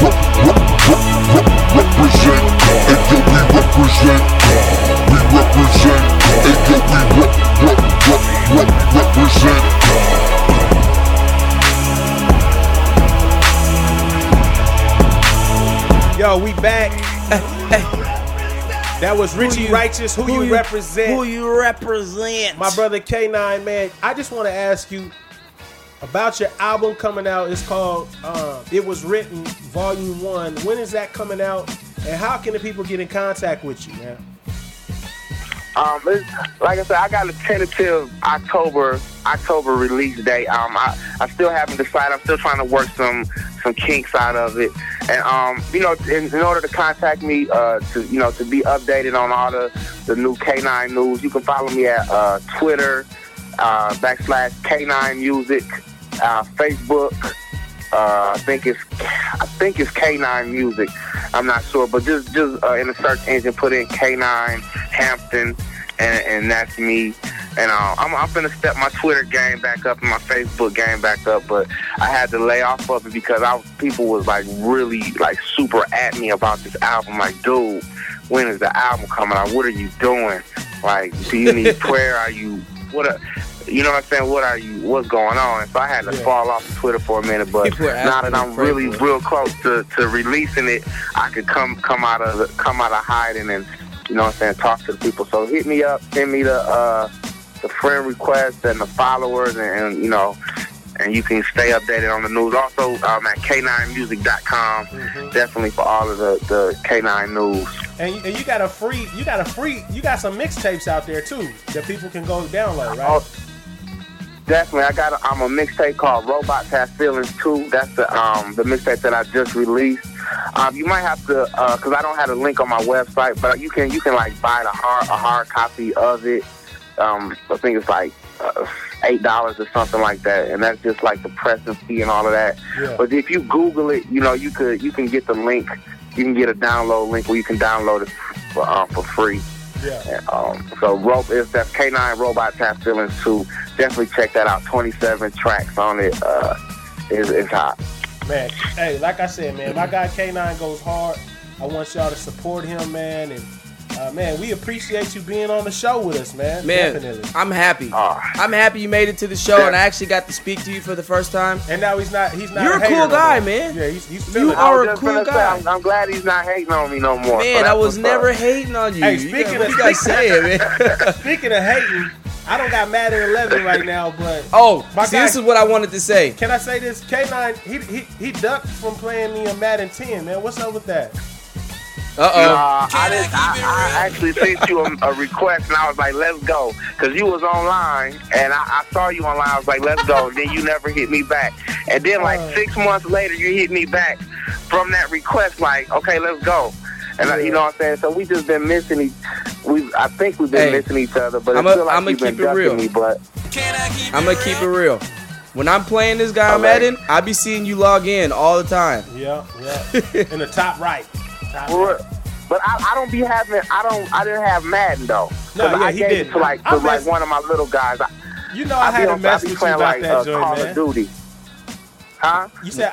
we represent God. Hey yo, we represent God. We represent God. Hey yo, we represent God. Yo, we back. That was Richie Righteous. Who you represent? Who you represent? My brother K9, man. I just want to ask you about your album coming out. It's called It Was Written Volume 1. When is that coming out? And how can the people get in contact with you, man? Like I said, I got a tentative October release date. I still haven't decided. I'm still trying to work some kinks out of it. And in order to contact me, to be updated on all the new K9 news, you can follow me at Twitter /K9 Music, Facebook. I think it's K9 Music. I'm not sure, but just in the search engine, put in K9 Hampton, and that's me. And I'm finna step my Twitter game back up and my Facebook game back up, but I had to lay off of it because people was like really like super at me about this album. Like, dude, when is the album coming out? What are you doing? Like, do you need prayer? Are you you know what I'm saying? What's going on? And so I had to fall off of Twitter for a minute, but now that I'm really real close to releasing it, I could come out of hiding and, you know what I'm saying, talk to the people. So hit me up, send me the friend requests and the followers, and you know, and you can stay updated on the news. Also, at K9music.com, definitely for all of the K9 news. And you got some mixtapes out there too that people can go download, right? Oh, definitely. I'm a mixtape called Robots Have Feelings Too. That's the mixtape that I just released. You might have to, cause I don't have a link on my website, but you can like buy a hard copy of it. I think it's like $8 or something like that, and that's just like the pressing fee and all of that. Yeah. But if you Google it, you know, you can get the link. You can get a download link where you can download it for free. Yeah. So that's K9 Robot Tap Feelings 2. Definitely check that out. 27 tracks on it. It's hot. Man, hey, like I said, man, my guy K9 goes hard. I want y'all to support him, man, and man, we appreciate you being on the show with us, man. Man, definitely. I'm happy. I'm happy you made it to the show, and I actually got to speak to you for the first time. And now he's not. You're a cool guy, man. Yeah, he's you are a cool guy. I'm glad he's not hating on me no more. Man, I was never hating on you. Hey, speaking of hating, I don't got Madden 11 right now, but this is what I wanted to say. Can I say this? K9, he ducked from playing me a Madden 10, man. What's up with that? I actually sent you a request, and I was like, let's go. Because you was online, and I saw you online. I was like, let's go. And then you never hit me back. And then, 6 months later, you hit me back from that request, like, okay, let's go. And you know what I'm saying? So we just been missing I think we've been missing each other, but it feels like you've been ducking me, but I'm going to keep it real. When I'm playing this guy on Madden, I be seeing you log in all the time. Yeah. In the top right. But I don't be having. I didn't have Madden though. No, I he gave did. it to like one of my little guys. I had to mess with you about that joint, Call man. of Duty. Huh? You said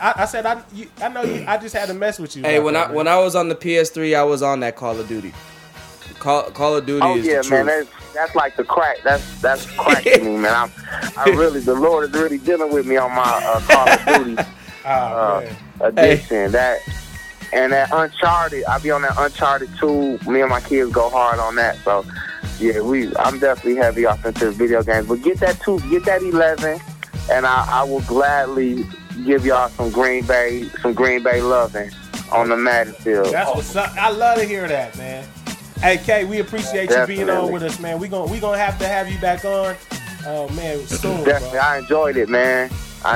I know you. I just had to mess with you. Hey, when I was on the PS3, I was on that Call of Duty. Call of Duty is the truth. Man, that's like the crack. That's crack to me, man. The Lord is really dealing with me on my Call of Duty addiction. And that Uncharted, I be on that Uncharted 2. Me and my kids go hard on that. So, yeah, I'm definitely heavy off into video games. But get that 11, and I will gladly give y'all some Green Bay loving on the Madden field. That's what's up. I love to hear that, man. Hey, K, we appreciate you being on with us, man. We gonna have to have you back on, man, soon. Definitely, bro. I enjoyed it, man.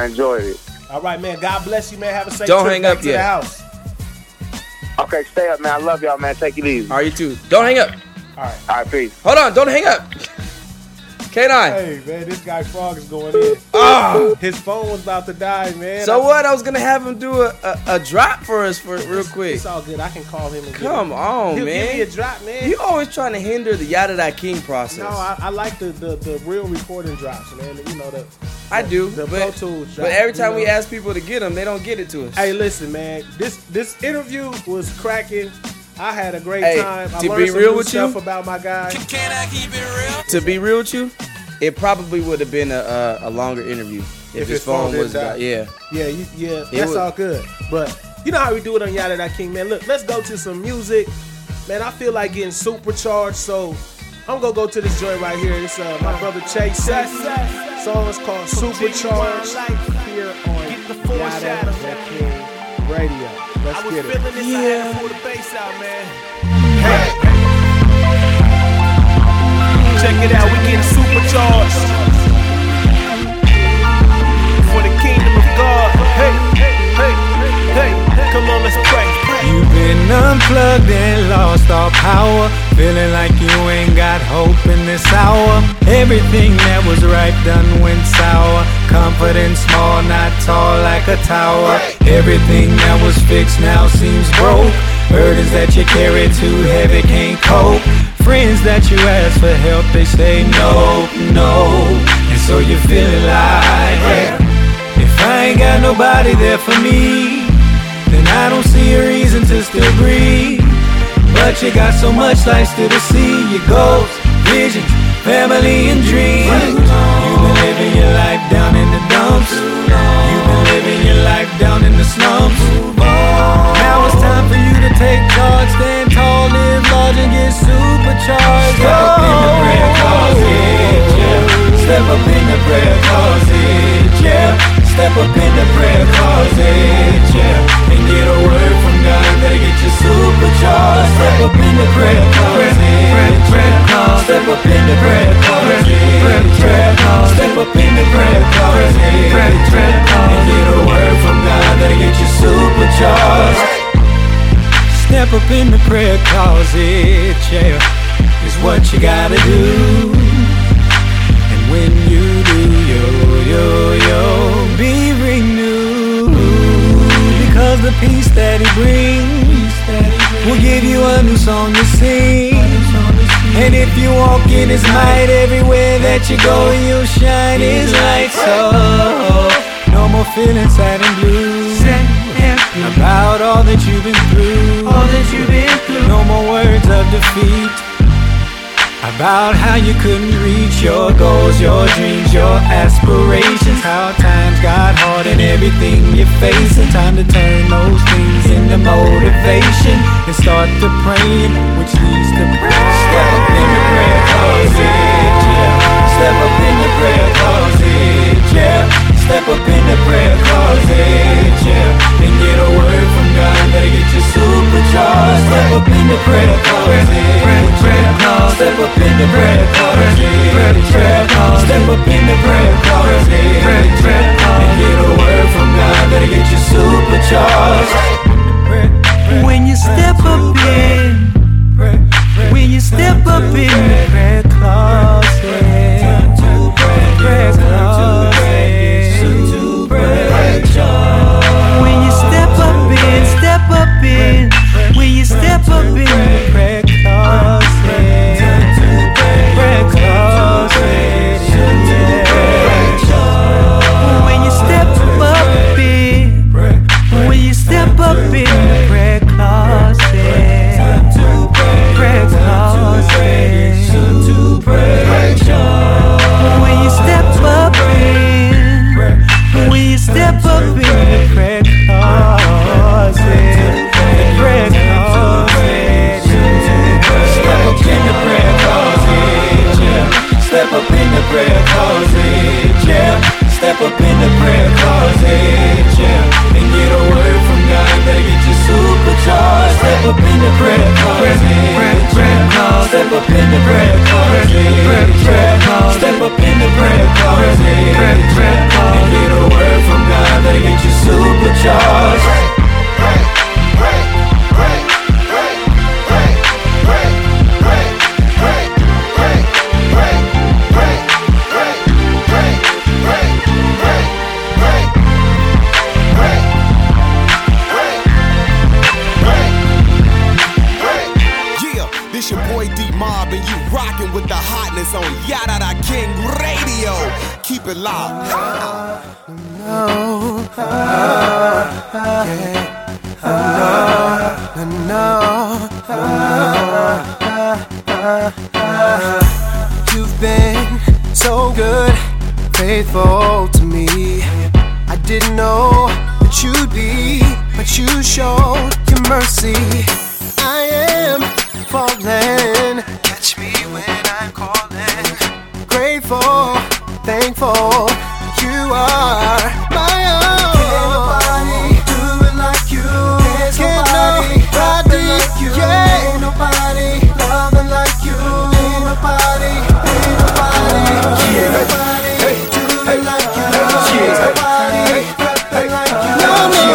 All right, man. God bless you, man. Have a safe Don't trip hang back up to yet. the house. Okay, stay up, man. I love y'all, man. Take it easy. Are you too? Don't hang up. All right, peace. Hold on, don't hang up. K9. Hey, man, this guy Frog is going in. His phone was about to die, man. So what? I was gonna have him do a drop for us real quick. It's all good. I can call him. And Come on, He'll man. Give me a drop, man. You always trying to hinder the Yada That King process. No, I like the real recording drops, man. You know I do, the but, Pro Tools drop, but every time we ask people to get them, they don't get it to us. Hey, listen, man. This interview was cracking. I had a great time. I to learned be some real new with stuff you, about my guy. Can I keep it real? To be real with you, it probably would have been a longer interview if his phone was died. Yeah. That's all good. But you know how we do it on Yada That King, man. Look, let's go to some music, man. I feel like getting supercharged, so I'm gonna go to this joint right here. It's my brother Chase. Song is called Supercharged here on Yada That King Radio. Let's get it. Yeah. Pull the bass out, man. Hey. Check it out, we getting supercharged for the kingdom of God. Hey, come on, let's pray. You've been unplugged and lost all power, feeling like you ain't got hope in this hour. Everything that was right done went sour. Confident, small, not tall like a tower. Everything that was fixed now seems broke. Burdens that you carry too heavy, can't cope. Friends that you ask for help, they say no. And so you're feeling like, if I ain't got nobody there for me, then I don't see a reason to still breathe. But you got so much life still to see. Your goals, visions, family and dreams. You've been living your life down in the dumps. You've been living your life down in the slums. Now it's time for you to take charge. Stand tall, live large and get supercharged. Step up in the prayer closet, yeah. Step up in the prayer closet, yeah. Step up in the prayer closet, yeah. And get a word from God that'll get you supercharged. Step up in the prayer closet, step up in the prayer closet, step up in the prayer closet, and get a word from God that'll get you supercharged. Step up in the prayer closet, yeah, is what you gotta do. And when you do, be renewed. Because the peace that he brings will give you a new song to sing. And if you walk in His might, everywhere that you go, you'll shine His light. So no more feeling sad and blue about all that you've been through. No more words of defeat about how you couldn't reach your goals, your dreams, your aspirations. How times got hard and everything you're facing. Time to turn those things into motivation and start to praying, which leads to prayer. Step up in the prayer closet, yeah. Step up in the prayer closet, yeah. Step up in the prayer closet, yeah. And get a word from God that'll get you supercharged. Step up in the prayer closet, yeah. Step up in the prayer closet, yeah. Step up in the prayer closet, yeah. And get a word from God that'll get you supercharged. When you step up in, when you step up in the prayer closet, prayer closet. When you step up in, when you step up in the prayer closet, prayer closet, when you step up in, when you step up in the prayer closet, prayer closet, when you step up in, when you step up in the prayer closet, the prayer closet, step up in the prayer closet, yeah. Step up in the prayer closet, yeah. Step up in the prayer closet, yeah. And get a word from God that'll get you supercharged. Step up in the prayer closet, step up in the prayer closet, step up in the prayer closet, and get a word from God that'll get you supercharged. This your boy D-Mob and you rockin' with the hotness on Yada Da King Radio. Keep it locked. You've been so good, faithful to me. I didn't know that you'd be, but you showed your mercy. I am falling, catch me when I'm calling. Grateful, thankful, you are my own. Can't nobody do it like you. Can't nobody like you. Yeah. Ain't nobody loving like you. Ain't nobody, ain't nobody, ain't nobody do it like you. Ain't nobody rapping like you. No, no,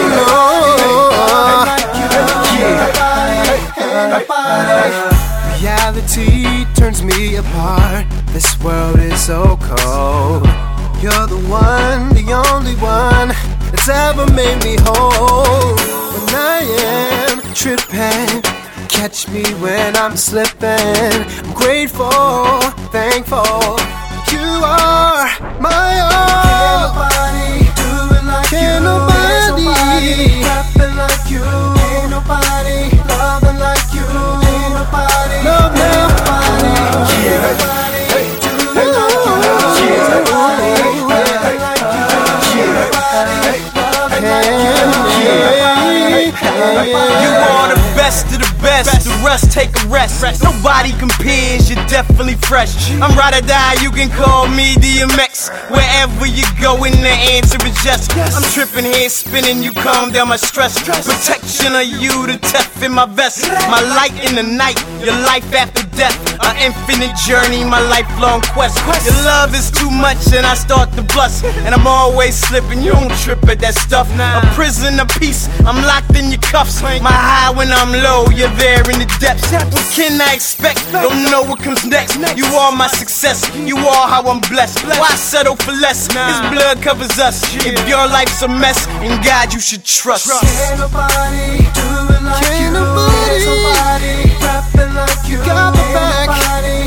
no. Reality turns me apart. This world is so cold. You're the one, the only one that's ever made me whole. When I am tripping, catch me when I'm slipping. I'm grateful, thankful, you are my own. Can't nobody do it like you. Can't nobody rapping like you. Ain't nobody loving like you. Ain't nobody, love nobody. Ain't nobody do it like you. Ain't nobody rapping like you. Ain't nobody loving like you. You are the best of the best. The rest take a rest. Nobody compares, you're definitely fresh. I'm ride or die, you can call me DMX. Wherever you go, and the answer is yes. I'm tripping here, spinning, you calm down my stress. Protection of you, the death in my vest. My light in the night, your life after death. An infinite journey, my lifelong quest. Your love is too much, and I start to blush. And I'm always slipping, you don't trip at that stuff. A prison of peace, I'm locked in your cuffs. My high when I'm low, you're there in the depths. What can I expect? Don't know what comes next. You are my success, you are how I'm blessed. Why settle for less? His blood covers us. If your life's a mess, in God you should trust. Can't nobody do it like you. Can't nobody rapping like you. Got my back.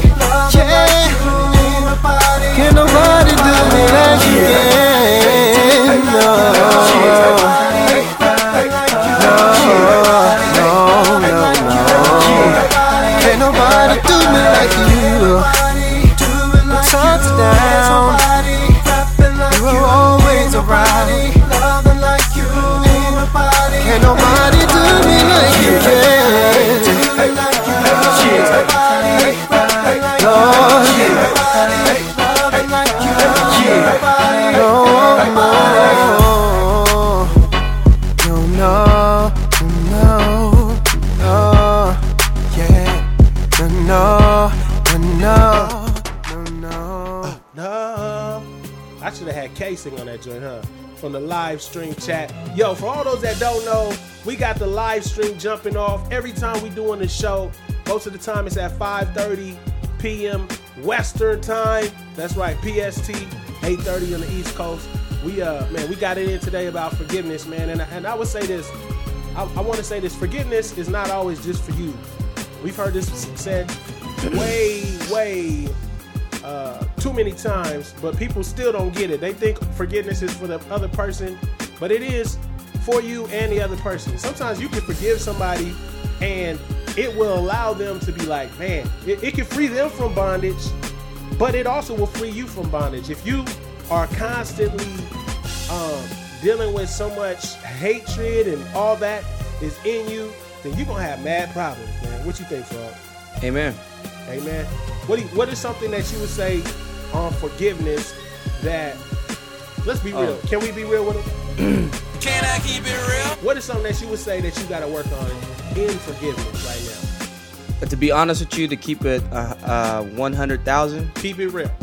sing on that joint, huh? From the live stream chat. Yo, for all those that don't know, we got the live stream jumping off every time we doing the show. Most of the time it's at 5:30 p.m. Western time. That's right, PST, 8:30 on the East Coast. We got it in today about forgiveness, man. And I would say this. I want to say this. Forgiveness is not always just for you. We've heard this said way too many times, but people still don't get it. They think forgiveness is for the other person, but it is for you and the other person. Sometimes you can forgive somebody and it will allow them to be like, man, it can free them from bondage, but it also will free you from bondage. If you are constantly dealing with so much hatred and all that is in you, then you're going to have mad problems, man. What you think, Frog? Amen. Amen. What is something that you would say on forgiveness that, let's be real. Can we be real with them? Can I keep it real? What is something that you would say that you got to work on in forgiveness right now? But to be honest with you, to keep it 100,000. Keep it real.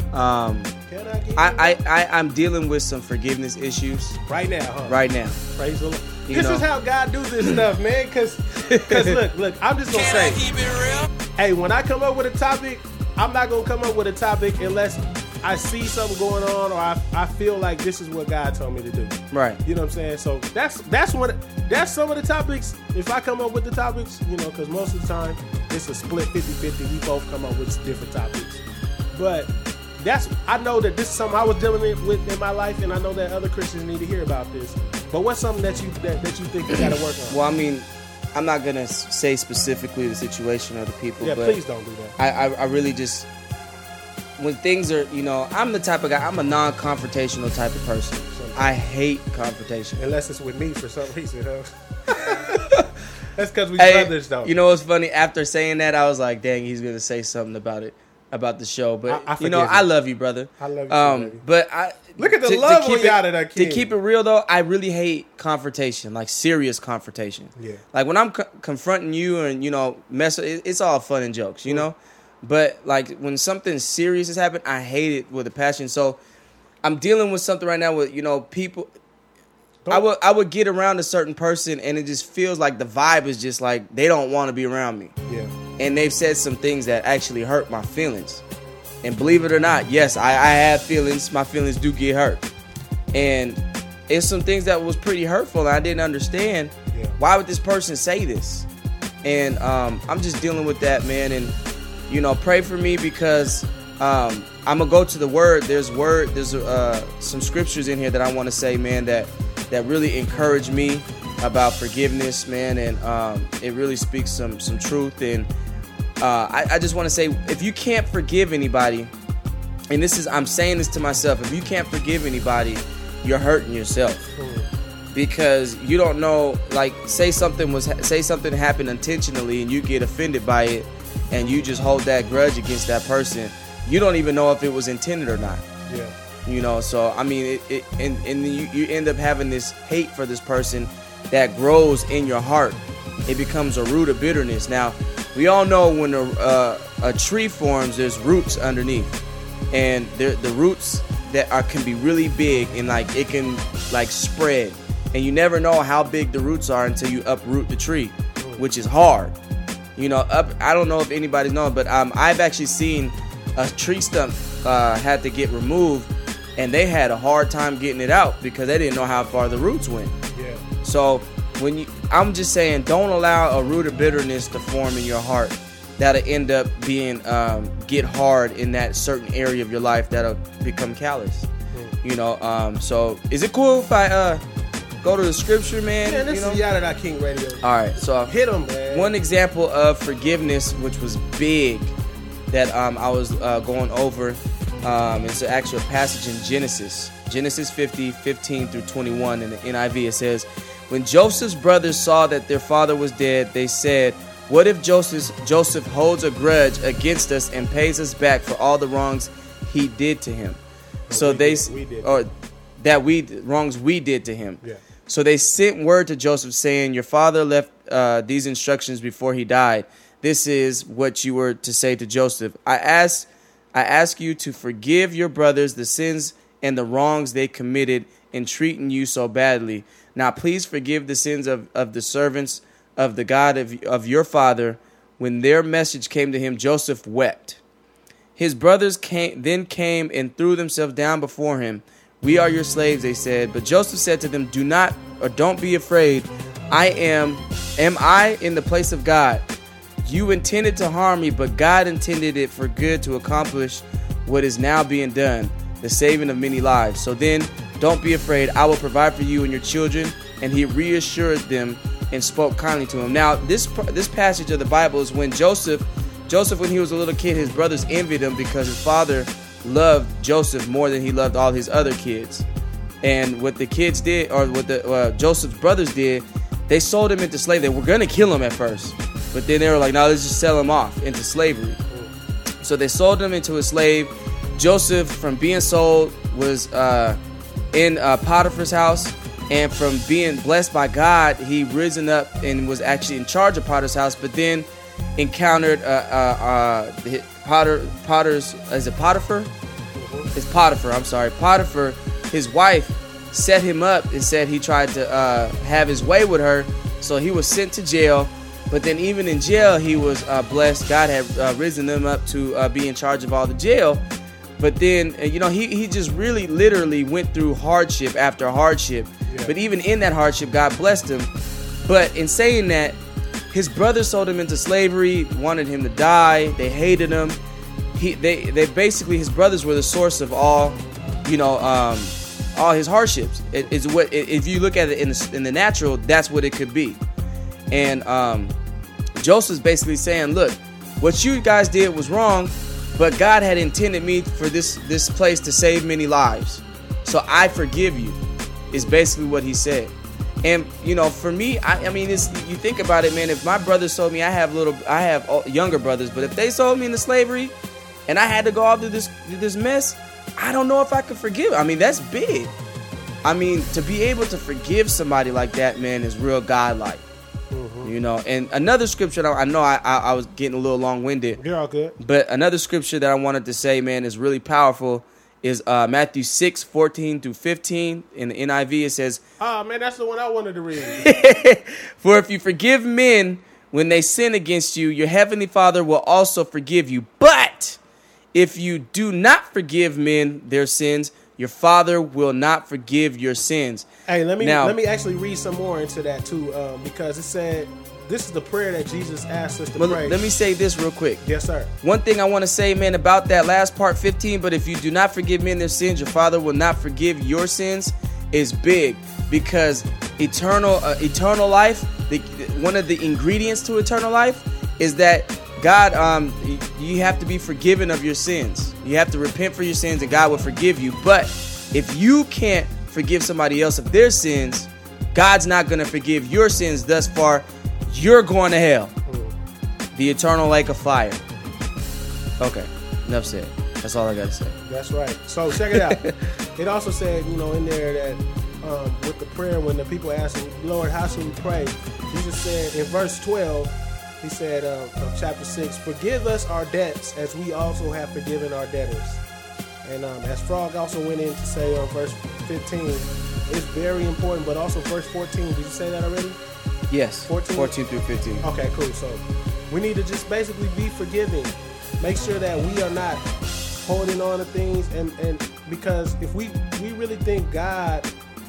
I'm dealing with some forgiveness issues right now. Huh? Right now. Praise the Lord. This is how God do this stuff, man. Cause look, I'm just gonna say. Keep it real? Hey, when I come up with a topic, I'm not gonna come up with a topic unless I see something going on or I feel like this is what God told me to do. Right. You know what I'm saying? So that's some of the topics. If I come up with the topics, because most of the time it's a split 50-50. We both come up with different topics. But I know that this is something I was dealing with in my life, and I know that other Christians need to hear about this. But what's something that you think you got to work on? Well, I mean, I'm not gonna say specifically the situation of the people. Yeah, but please don't do that. I really just, when things are, I'm the type of guy. I'm a non-confrontational type of person. I hate confrontation. Unless it's with me for some reason, huh? That's because we brothers, though. You know what's funny? After saying that, I was like, dang, he's gonna say something about the show. But I love you, brother. I love you, but look at the love we got at that kid. To keep it real though, I really hate confrontation, like serious confrontation. Yeah. Like when I'm confronting you and it's all fun and jokes, But like when something serious has happened, I hate it with a passion. So I'm dealing with something right now with people. I would get around a certain person and it just feels like the vibe is just like they don't want to be around me. Yeah. And they've said some things that actually hurt my feelings. And believe it or not, yes, I have feelings. My feelings do get hurt. And it's some things that was pretty hurtful. And I didn't understand why would this person say this. And I'm just dealing with that, man. And, pray for me because I'm going to go to the word. There's some scriptures in here that I want to say, man, that really encourage me about forgiveness, man. And it really speaks some truth. And I just want to say, if you can't forgive anybody, and I'm saying this to myself, if you can't forgive anybody, you're hurting yourself. Because you don't know, like, say something happened intentionally and you get offended by it and you just hold that grudge against that person. You don't even know if it was intended or not. Yeah. So I mean, you end up having this hate for this person that grows in your heart. It becomes a root of bitterness. Now, we all know when a tree forms, there's roots underneath, and the roots can be really big and like it can like spread, and you never know how big the roots are until you uproot the tree, which is hard. I don't know if anybody's known, but I've actually seen a tree stump had to get removed, and they had a hard time getting it out because they didn't know how far the roots went. Yeah. So I'm just saying, don't allow a root of bitterness to form in your heart that'll end up being get hard in that certain area of your life that'll become callous. So is it cool if I go to the scripture, man? Yeah, this is Yada King Radio. All right, so hit them, man. One example of forgiveness, which was big, that I was going over. It's actually a passage in Genesis 50:15 through 21 in the NIV. It says, when Joseph's brothers saw that their father was dead, they said, what if Joseph holds a grudge against us and pays us back for all the wrongs he did to him? Wrongs we did to him. Yeah. So they sent word to Joseph saying, your father left these instructions before he died. This is what you were to say to Joseph. I ask you to forgive your brothers the sins and the wrongs they committed in treating you so badly. Now please forgive the sins of the servants of the God of your father. When their message came to him, Joseph wept. His brothers came and threw themselves down before him. We are your slaves, they said. But Joseph said to them, don't be afraid. Am I in the place of God? You intended to harm me, but God intended it for good to accomplish what is now being done, the saving of many lives. So then, don't be afraid. I will provide for you and your children. And he reassured them and spoke kindly to him. Now, this passage of the Bible is when Joseph, when he was a little kid, his brothers envied him because his father loved Joseph more than he loved all his other kids. And what the kids did, or what Joseph's brothers did, they sold him into slavery. They were going to kill him at first, but then they were like, no, let's just sell him off into slavery. So they sold him into a slave. Joseph, from being sold, was in Potiphar's house. And from being blessed by God, he risen up and was actually in charge of Potiphar's house, but then encountered Potter's, is it Potiphar? It's Potiphar, I'm sorry. Potiphar, his wife, set him up and said he tried to have his way with her. So he was sent to jail. But then even in jail, he was blessed. God had risen him up to be in charge of all the jail. But then, he just really literally went through hardship after hardship. Yeah. But even in that hardship, God blessed him. But in saying that, his brothers sold him into slavery, wanted him to die. They hated him. They basically, his brothers were the source of all his hardships. If you look at it in the natural, that's what it could be. And Joseph's basically saying, look, what you guys did was wrong, but God had intended me for this place to save many lives. So I forgive you, is basically what he said. And, for me, I mean, you think about it, man, if my brothers sold me, I have younger brothers, but if they sold me into slavery and I had to go all through this mess, I don't know if I could forgive. I mean, that's big. I mean, to be able to forgive somebody like that, man, is real godlike. Mm-hmm. And another scripture, I know I was getting a little long-winded. You're all good. But another scripture that I wanted to say, man, is really powerful, is Matthew 6:14-15. In the NIV, it says, oh, man, that's the one I wanted to read. For if you forgive men when they sin against you, your heavenly Father will also forgive you. But if you do not forgive men their sins, your Father will not forgive your sins. Hey, let me actually read some more into that too, because it said this is the prayer that Jesus asked us to pray. Let me say this real quick. Yes, sir. One thing I want to say, man, about that last part, 15. But if you do not forgive men their sins, your Father will not forgive your sins, is big, because eternal life. One of the ingredients to eternal life is that God, you have to be forgiven of your sins. You have to repent for your sins and God will forgive you. But if you can't forgive somebody else of their sins, God's not going to forgive your sins. Thus far, you're going to hell. The eternal lake of fire. Okay, enough said. That's all I got to say. That's right. So check it out. It also said, in there that with the prayer, when the people asked, Lord, how should we pray? Jesus said in verse 12, he said of chapter 6, forgive us our debts as we also have forgiven our debtors. And as Frog also went in to say on verse 15, it's very important, but also verse 14. Did you say that already? Yes, 14 through 15. Okay, cool. So we need to just basically be forgiving. Make sure that we are not holding on to things. And because if we really think God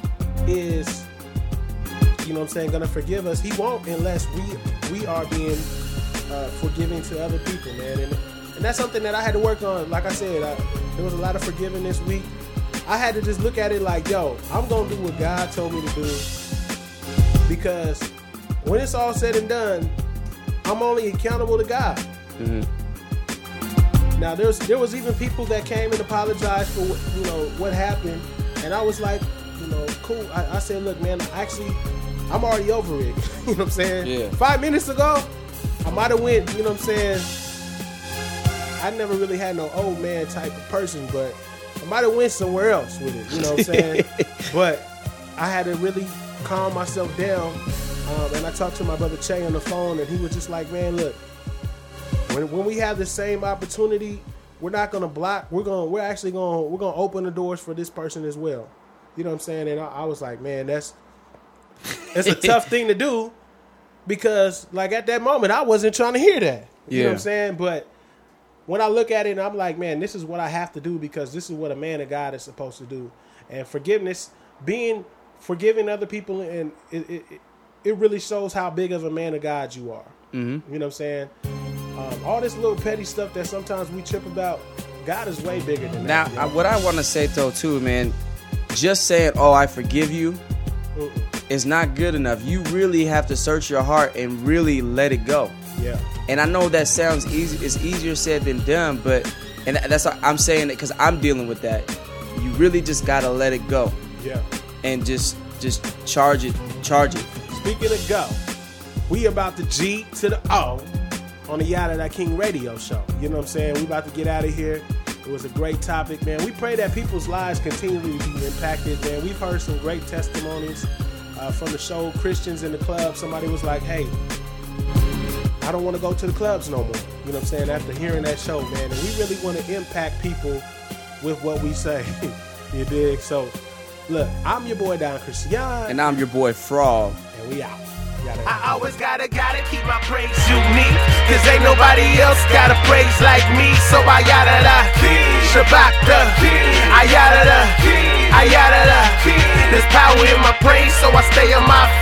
is, going to forgive us, he won't unless we are being forgiving to other people, man. And that's something that I had to work on. Like I said, there was a lot of forgiving this week. I had to just look at it like, I'm going to do what God told me to do. Because when it's all said and done, I'm only accountable to God. Mm-hmm. Now, there was even people that came and apologized for what happened. And I was like, cool. I said, look, man, I'm already over it. You know what I'm saying? Yeah. 5 minutes ago, I might have went, you know what I'm saying? I never really had no old man type of person, but I might have went somewhere else with it. You know what I'm saying? But I had to really calm myself down. And I talked to my brother Che on the phone, and he was just like, man, look, when we have the same opportunity, we're not gonna block. We're actually gonna open the doors for this person as well. You know what I'm saying? And I was like, man, it's a tough thing to do because, like, at that moment, I wasn't trying to hear that. You know what I'm saying? But when I look at it, and I'm like, man, this is what I have to do because this is what a man of God is supposed to do. And forgiveness, forgiving other people, and it really shows how big of a man of God you are. Mm-hmm. You know what I'm saying? All this little petty stuff that sometimes we trip about, God is way bigger than that. Now, what I want to say, though, too, man, just saying, oh, I forgive you, is not good enough. You really have to search your heart and really let it go. Yeah. And I know that sounds easy. It's easier said than done, and that's why I'm saying it because I'm dealing with that. You really just got to let it go. Yeah. And just charge it. Speaking of go, we about to G to the O on the Yada Da King radio show. You know what I'm saying? We about to get out of here. It was a great topic, man. We pray that people's lives continue to be impacted, man. We've heard some great testimonies from the show, Christians in the club. Somebody was like, hey, I don't want to go to the clubs no more. You know what I'm saying? After hearing that show, man. And we really want to impact people with what we say. You dig? So, look, I'm your boy, Don Christian. And I'm your boy, Frog. And we out. I always gotta keep my praise unique, cause ain't nobody else got a praise like me. So I yada da, Shabbat da, I yada da, I yada da. There's power in my praise, so I stay on my